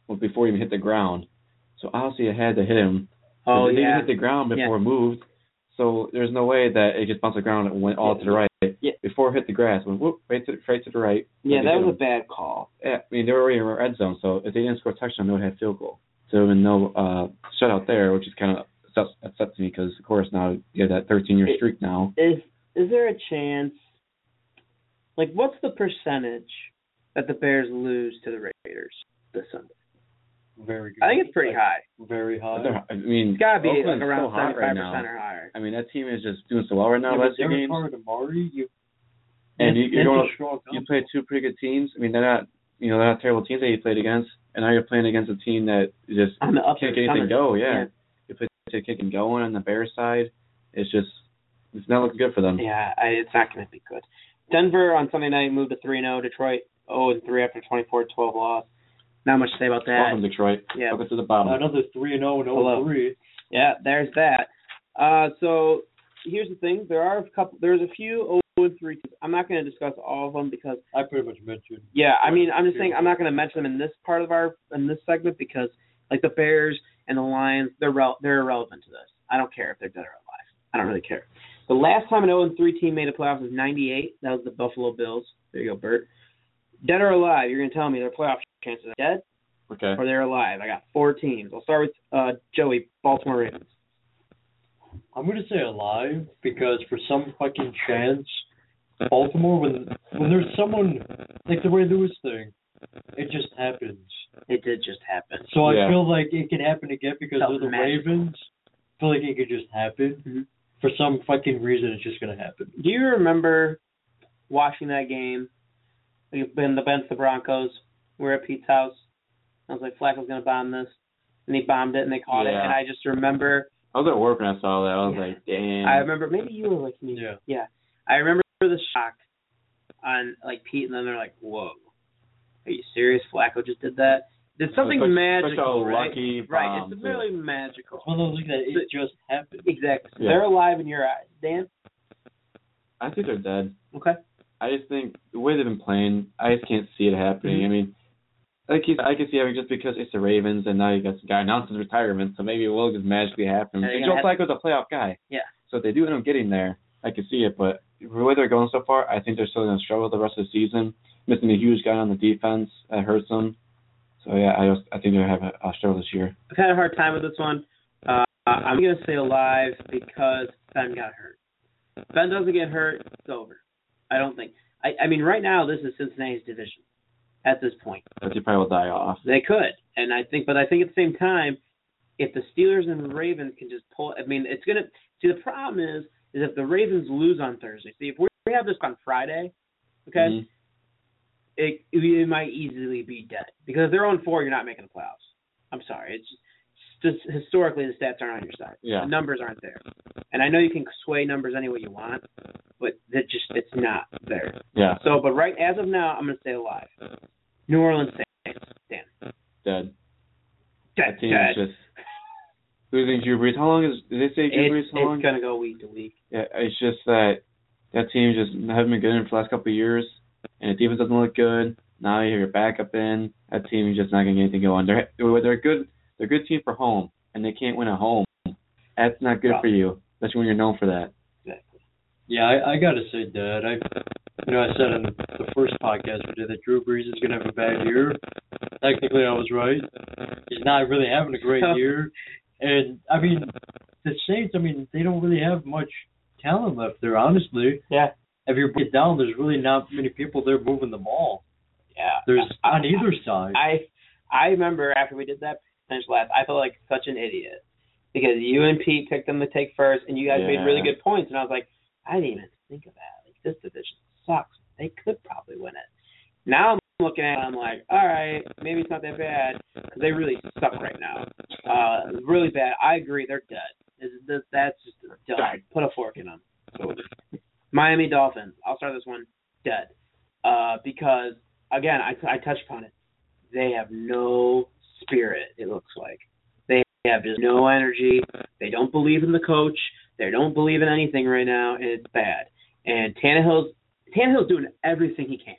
Speaker 2: well, before he even hit the ground. So obviously it had to hit him.
Speaker 3: Oh,
Speaker 2: it
Speaker 3: yeah.
Speaker 2: didn't hit the ground before
Speaker 3: yeah.
Speaker 2: it moved. So there's no way that it just bounced the ground and went all
Speaker 3: yeah.
Speaker 2: to the right.
Speaker 3: Yeah.
Speaker 2: Before it hit the grass, it went whoop, right to, right to the right.
Speaker 3: Yeah, that was
Speaker 2: him.
Speaker 3: a bad call.
Speaker 2: Yeah, I mean, they were already in the red zone, so if they didn't score a touchdown, they would have had field goal. So there would have been no uh, shutout there, which is kind of upsets me because, of course, now you have that thirteen-year streak now.
Speaker 3: Is is there a chance, like, what's the percentage that the Bears lose to the Raiders this Sunday?
Speaker 4: Very good.
Speaker 3: I think it's pretty
Speaker 4: like,
Speaker 3: high.
Speaker 4: Very high.
Speaker 2: I mean,
Speaker 3: it's got to be
Speaker 2: Oakland's
Speaker 3: like around
Speaker 2: so hot
Speaker 3: seventy-five
Speaker 2: right
Speaker 3: percent
Speaker 2: now.
Speaker 3: or higher.
Speaker 2: I mean, that team is just doing so well right now.
Speaker 4: Yeah,
Speaker 2: last two games.
Speaker 4: Amari, you,
Speaker 2: and you, you're going
Speaker 4: to,
Speaker 2: you played two pretty good teams. I mean, they're not, you know, they're not terrible teams that you played against. And now you're playing against a team that just
Speaker 3: On the up
Speaker 2: can't get anything go. Yeah. yeah. You play to kick and going on the Bears side. It's just, it's not looking good for them.
Speaker 3: Yeah, I, it's not going to be good. Denver on Sunday night moved to three and oh. Detroit oh and three after twenty-four twelve loss. Not much to say about that.
Speaker 2: Welcome, Detroit.
Speaker 3: Yeah.
Speaker 2: Welcome to the bottom.
Speaker 4: Another three and oh and oh and three.
Speaker 3: Yeah, there's that. Uh, so here's the thing: there are a couple. There's a few oh and three teams. I'm not going to discuss all of them because
Speaker 4: I pretty much mentioned.
Speaker 3: Yeah, I mean, I'm just saying I'm not going to mention them in this part of our in this segment because like the Bears and the Lions, they're rel- they're irrelevant to this. I don't care if they're dead or alive. I don't really care. The last time an oh and three team made a playoff was ninety-eight. That was the Buffalo Bills. There you go, Bert. Dead or alive? You're going to tell me their playoff chances are dead?
Speaker 2: Okay.
Speaker 3: Or they're alive. I got four teams. I'll start with uh, Joey, Baltimore Ravens.
Speaker 4: I'm going to say alive because for some fucking chance, Baltimore, when when there's someone like the Ray Lewis thing, it just happens.
Speaker 3: It did just happen.
Speaker 4: So
Speaker 2: yeah.
Speaker 4: I feel like it can happen again because of the
Speaker 3: magical.
Speaker 4: Ravens. I feel like it could just happen.
Speaker 3: Mm-hmm.
Speaker 4: For some fucking reason, it's just going to happen.
Speaker 3: Do you remember watching that game? We've been against the Broncos. We're at Pete's house. I was like, Flacco's going to bomb this. And he bombed it, and they caught
Speaker 2: yeah.
Speaker 3: it. And I just remember.
Speaker 2: I was at work when I saw that. I was yeah. like, damn.
Speaker 3: I remember, maybe you were like me.
Speaker 4: Yeah.
Speaker 3: Yeah. I remember the shock on, like, Pete, and then they're like, whoa. Are you serious? Flacco just did that? Did something
Speaker 2: such,
Speaker 3: magical,
Speaker 2: such a
Speaker 3: right?
Speaker 2: lucky bomb,
Speaker 3: right, it's
Speaker 2: too.
Speaker 3: really magical.
Speaker 4: It's one of those things that it just happened.
Speaker 3: Exactly. So
Speaker 2: yeah.
Speaker 3: they're alive in your eyes. Dan?
Speaker 2: I think they're dead.
Speaker 3: Okay.
Speaker 2: I just think the way they've been playing, I just can't see it happening. Mm-hmm. I mean, I can, I can see it just because it's the Ravens, and now you got the guy announced his retirement, so maybe it will just magically happen. And Joe Flacco's a playoff guy.
Speaker 3: Yeah.
Speaker 2: So if they do end up getting there, I can see it. But the way they're going so far, I think they're still going to struggle the rest of the season. Missing a huge guy on the defense, that hurts them. So, yeah, I just, I think they're going to have a, a struggle this year.
Speaker 3: I've had a hard time with this one. Uh, I'm going to say alive because Ben got hurt. If Ben doesn't get hurt, it's over. I don't think. I, I mean, right now, this is Cincinnati's division at this point.
Speaker 2: But they probably will die off.
Speaker 3: They could. And I think, but I think at the same time, if the Steelers and the Ravens can just pull, I mean, it's going to, see, the problem is, is if the Ravens lose on Thursday, see, if we have this on Friday, okay, mm-hmm. it, it might easily be dead. Because if they're on four, you're not making the playoffs. I'm sorry. It's just, just historically, the stats aren't on your side.
Speaker 2: Yeah.
Speaker 3: The numbers aren't there. And I know you can sway numbers any way you want, but it just, it's not there.
Speaker 2: Yeah.
Speaker 3: So, but right, as of now, I'm going to stay alive. New Orleans Saints. Dan.
Speaker 2: Dead.
Speaker 3: Dead.
Speaker 2: Team
Speaker 3: Dead.
Speaker 2: Is just losing Drew Brees. How long is, did they say Drew Brees?
Speaker 3: It's,
Speaker 2: How long?
Speaker 3: It's going to go week to week.
Speaker 2: Yeah, it's just that that team just hasn't been good for the last couple of years, and the defense doesn't look good. Now you have your backup in. That team is just not going to get anything going. They're they're good. They're a good team for home, and they can't win at home. That's not good for you, especially when you're known for that.
Speaker 3: Exactly.
Speaker 4: Yeah, I, I got to say that. I, you know, I said in the first podcast we did that Drew Brees is going to have a bad year. Technically, I was right. He's not really having a great year. And, I mean, the Saints, I mean, they don't really have much talent left there, honestly.
Speaker 3: Yeah.
Speaker 4: If you break it down, there's really not many people there moving the ball.
Speaker 3: Yeah.
Speaker 4: There's
Speaker 3: I,
Speaker 4: on either side.
Speaker 3: I I remember after we did that finish last, I felt like such an idiot because you and Pete picked them to take first, and you guys
Speaker 2: yeah.
Speaker 3: made really good points, and I was like, I didn't even think of that. Like, this division sucks. They could probably win it. Now I'm looking at it, I'm like, all right, maybe it's not that bad because they really suck right now. Uh, really bad. I agree, they're dead. Is this, that's just done. Put a fork in them. So, Miami Dolphins. I'll start this one dead uh, because again, I, I touched upon it. They have no spirit. It looks like they have just no energy. They don't believe in the coach. They don't believe in anything right now, and it's bad. And Tannehill's Tannehill's doing everything he can.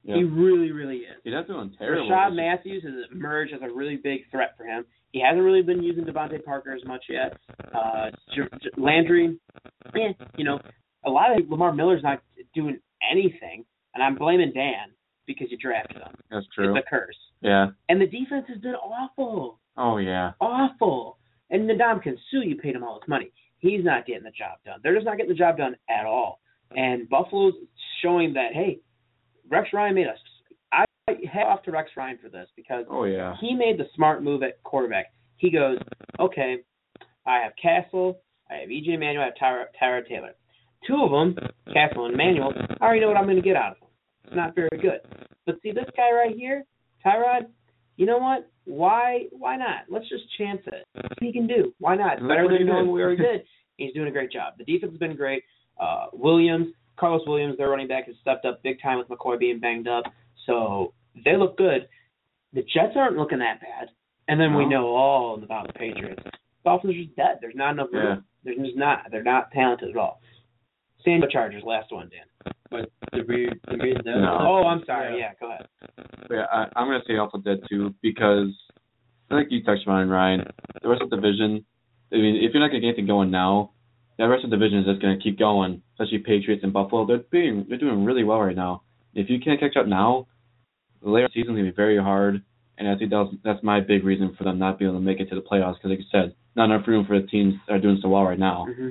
Speaker 2: Yep.
Speaker 3: He really, really is.
Speaker 2: He's not doing terrible.
Speaker 3: Rashad Matthews has emerged as a really big threat for him. He hasn't really been using Devontae Parker as much yet. Uh, J- J- Landry, eh, you know, a lot of Lamar Miller's not doing anything, and I'm blaming Dan because you drafted him.
Speaker 2: That's true.
Speaker 3: It's a curse.
Speaker 2: Yeah.
Speaker 3: And the defense has been awful.
Speaker 2: Oh, yeah.
Speaker 3: Awful. And Ndamukong Suh, you paid him all his money. He's not getting the job done. They're just not getting the job done at all. And Buffalo's showing that, hey, Rex Ryan made us. I head off to Rex Ryan for this because
Speaker 2: oh, yeah.
Speaker 3: he made the smart move at quarterback. He goes, okay, I have Castle, I have E J Manuel, I have Tyra, Tyra Taylor. Two of them, Castle and Manuel, I already know what I'm going to get out of them. It's not very good. But see this guy right here, Tyrod, you know what? Why Why not? Let's just chance it. See what he can do. Why not? It's better than knowing what we already did. He's doing a great job. The defense has been great. Uh, Williams, Carlos Williams, their running back, has stepped up big time with McCoy being banged up. So they look good. The Jets aren't looking that bad. And then no. we know all about the Patriots. Dolphins are just dead. There's not enough room. Yeah. There's just not. They're not talented at all. San Diego Chargers, last one, Dan.
Speaker 4: But did we, did we
Speaker 2: no.
Speaker 3: Oh, I'm sorry. Yeah, yeah go ahead.
Speaker 2: Yeah, I, I'm going to say also dead, too, because I think you touched on Ryan. The rest of the division, I mean, if you're not going to get anything going now, the rest of the division is just going to keep going, especially Patriots and Buffalo. They're being, they're doing really well right now. If you can't catch up now, the later season is going to be very hard, and I think that's, that's my big reason for them not being able to make it to the playoffs, because like you said, not enough room for the teams that are doing so well right now.
Speaker 3: Mm-hmm.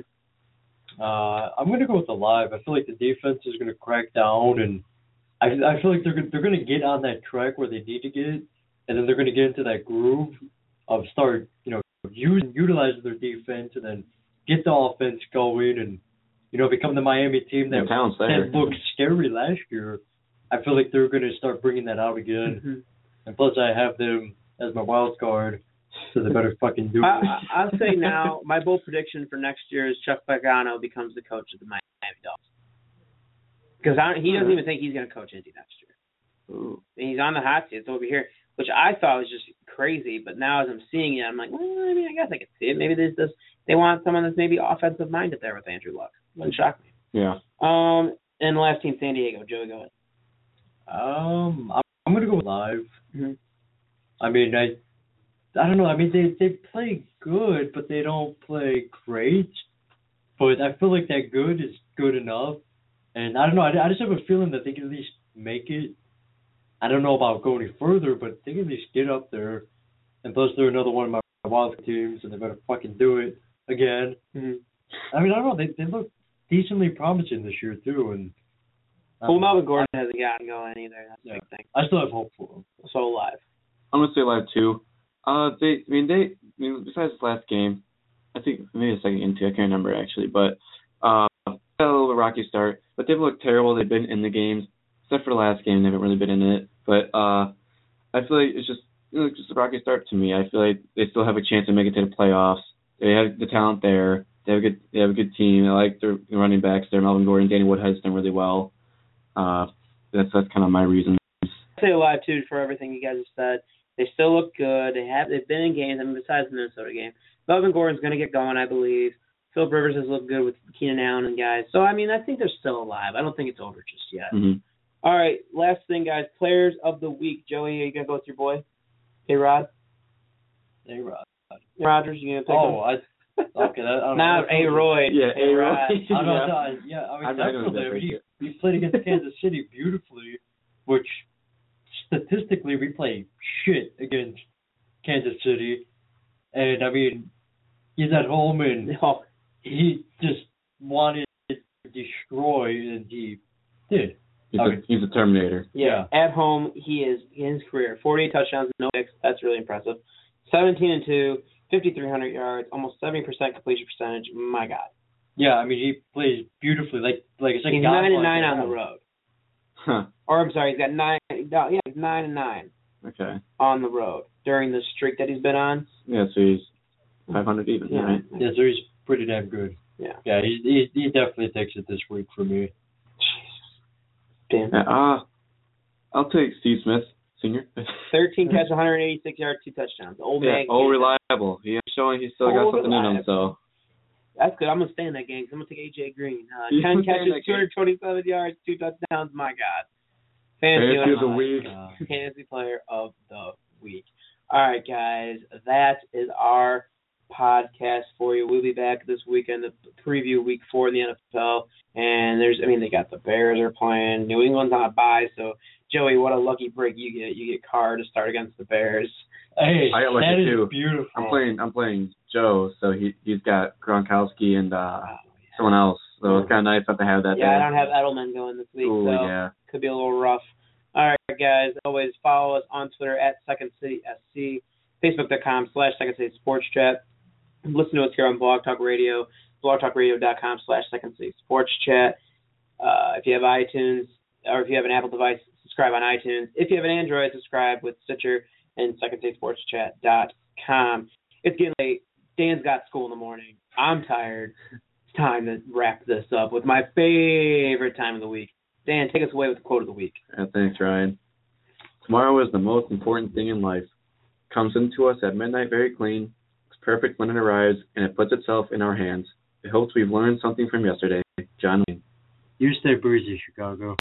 Speaker 4: Uh, I'm going to go with the live. I feel like the defense is going to crack down, and I I feel like they're they're going to get on that track where they need to get, and then they're going to get into that groove of start, you know, use utilizing their defense, and then get the offense going, and you know, become the Miami team that, that looked scary last year. I feel like they're going to start bringing that out again,
Speaker 3: mm-hmm.
Speaker 4: and plus I have them as my wild card. So they better fucking do it.
Speaker 3: I, I'll say now, my bold prediction for next year is Chuck Pagano becomes the coach of the Miami Dolphins. Because he doesn't even think he's going to coach Indy next year.
Speaker 2: Ooh.
Speaker 3: And he's on the hot seat. It's over here, which I thought was just crazy. But now as I'm seeing it, I'm like, well, I mean, I guess I could see it. Maybe there's this, they want someone that's maybe offensive minded there with Andrew Luck. Wouldn't shock me.
Speaker 2: Yeah.
Speaker 3: Um, and the last team, San Diego. Joey, go ahead.
Speaker 4: Um, I'm, I'm going to go live.
Speaker 3: Mm-hmm.
Speaker 4: I mean, I. I don't know. I mean, they, they play good, but they don't play great. But I feel like that good is good enough. And I don't know. I, I just have a feeling that they can at least make it. I don't know about going any further, but they can at least get up there. And plus, they're another one of my wild teams, and they better fucking do it again.
Speaker 3: Mm-hmm.
Speaker 4: I mean, I don't know. They they look decently promising this year, too. And
Speaker 3: Well, Melvin Gordon I, hasn't gotten going either. That's
Speaker 4: yeah,
Speaker 3: a big thing.
Speaker 4: I still have hope for them.
Speaker 3: So live.
Speaker 2: I'm going to say live, too. Uh, they, I mean, they, I mean, besides this last game, I think maybe a second into, I can't remember actually, but uh, had a little bit rocky start, but they've looked terrible. They've been in the games, except for the last game, they haven't really been in it. But uh, I feel like it's just, you know, just a rocky start to me. I feel like they still have a chance to make it to the playoffs. They have the talent there. They have a good, they have a good team. I like their running backs there. Melvin Gordon, Danny Woodhead's done really well. Uh, that's that's kind of my reason.
Speaker 3: I say live too for everything you guys have said. They still look good. They have they've been in games. I mean, besides the Minnesota game, Melvin Gordon's going to get going, I believe. Philip Rivers has looked good with Keenan Allen and guys. So I mean, I think they're still alive. I don't think it's over just yet.
Speaker 2: Mm-hmm.
Speaker 3: All right, last thing, guys. Players of the week. Joey, are you gonna go with your boy? Hey, Rod.
Speaker 4: Hey, Rod.
Speaker 3: Rogers, you gonna take
Speaker 4: Oh,
Speaker 3: him?
Speaker 4: I okay. That, I don't
Speaker 3: Not A. Roy.
Speaker 2: Yeah, A. Roy.
Speaker 4: I don't know. Yeah, I mean,
Speaker 2: I'm
Speaker 4: definitely. I mean, he, he played against Kansas City beautifully, which statistically we play shit against Kansas City, and I mean, he's at home and
Speaker 3: Oh.
Speaker 4: he just wanted to destroy, and he did.
Speaker 2: He's,
Speaker 4: I
Speaker 2: a,
Speaker 4: mean,
Speaker 2: he's a Terminator.
Speaker 3: Yeah. At home, he is in his career forty-eight touchdowns, no picks. That's really impressive. seventeen and two, fifty-three hundred yards, almost seventy percent completion percentage. My God.
Speaker 4: Yeah, I mean, he plays beautifully. Like, like it's like
Speaker 3: he's
Speaker 4: God
Speaker 3: nine and
Speaker 4: like
Speaker 3: nine
Speaker 4: that.
Speaker 3: on the road.
Speaker 2: Huh.
Speaker 3: Or I'm sorry, he's got nine. No, yeah, he's nine and nine
Speaker 2: Okay.
Speaker 3: on the road during the streak that he's been on.
Speaker 2: Yeah, so he's five hundred even,
Speaker 3: Yeah.
Speaker 2: right?
Speaker 4: Yeah, so he's pretty damn good.
Speaker 3: Yeah.
Speaker 4: Yeah, he he, he definitely takes it this week for me.
Speaker 3: Damn.
Speaker 2: Yeah, uh, I'll take Steve Smith, senior.
Speaker 3: thirteen catches, one hundred eighty-six yards, two touchdowns. Old
Speaker 2: yeah,
Speaker 3: man.
Speaker 2: oh, reliable. He's showing he's still
Speaker 3: Oh,
Speaker 2: got something
Speaker 3: reliable.
Speaker 2: in him, so.
Speaker 3: That's good. I'm going to stay in that game. I'm going to take A J Green. Uh,
Speaker 2: You
Speaker 3: ten
Speaker 2: stay in
Speaker 3: catches,
Speaker 2: that
Speaker 3: two hundred twenty-seven yards, two touchdowns. My God. Fantasy,
Speaker 2: Fantasy of the week.
Speaker 4: Uh,
Speaker 3: Fantasy player of the week. All right, guys, that is our podcast for you. We'll be back this weekend to preview week four in the N F L. And there's, I mean, they got the Bears are playing. New England's on a bye, so Joey, what a lucky break you get. You get Carr to start against the Bears.
Speaker 4: Hey,
Speaker 2: I got lucky
Speaker 4: that is
Speaker 2: too.
Speaker 4: beautiful.
Speaker 2: I'm playing. I'm playing Joe, so he he's got Gronkowski and uh,
Speaker 3: Oh, yeah.
Speaker 2: someone else. So it's kind of nice not to have that.
Speaker 3: Yeah,
Speaker 2: there.
Speaker 3: I don't have Edelman going this week,
Speaker 2: Ooh,
Speaker 3: so
Speaker 2: yeah.
Speaker 3: could be a little rough. All right, guys, always follow us on Twitter at Second City S C, Facebook.com slash Second City Sports Chat. Listen to us here on Blog Talk Radio, blogtalkradio.com slash Second City Sports Chat. Uh, if you have iTunes, or if you have an Apple device, subscribe on iTunes. If you have an Android, subscribe with Stitcher and second city sports chat dot com. It's getting late. Dan's got school in the morning. I'm tired. It's time to wrap this up with my favorite time of the week. Dan, take us away with the quote of the week.
Speaker 2: Yeah, thanks, Ryan. Tomorrow is the most important thing in life. Comes into us at midnight very clean. It's perfect when it arrives, and it puts itself in our hands. It hopes we've learned something from yesterday. John Wayne.
Speaker 4: You stay breezy, Chicago.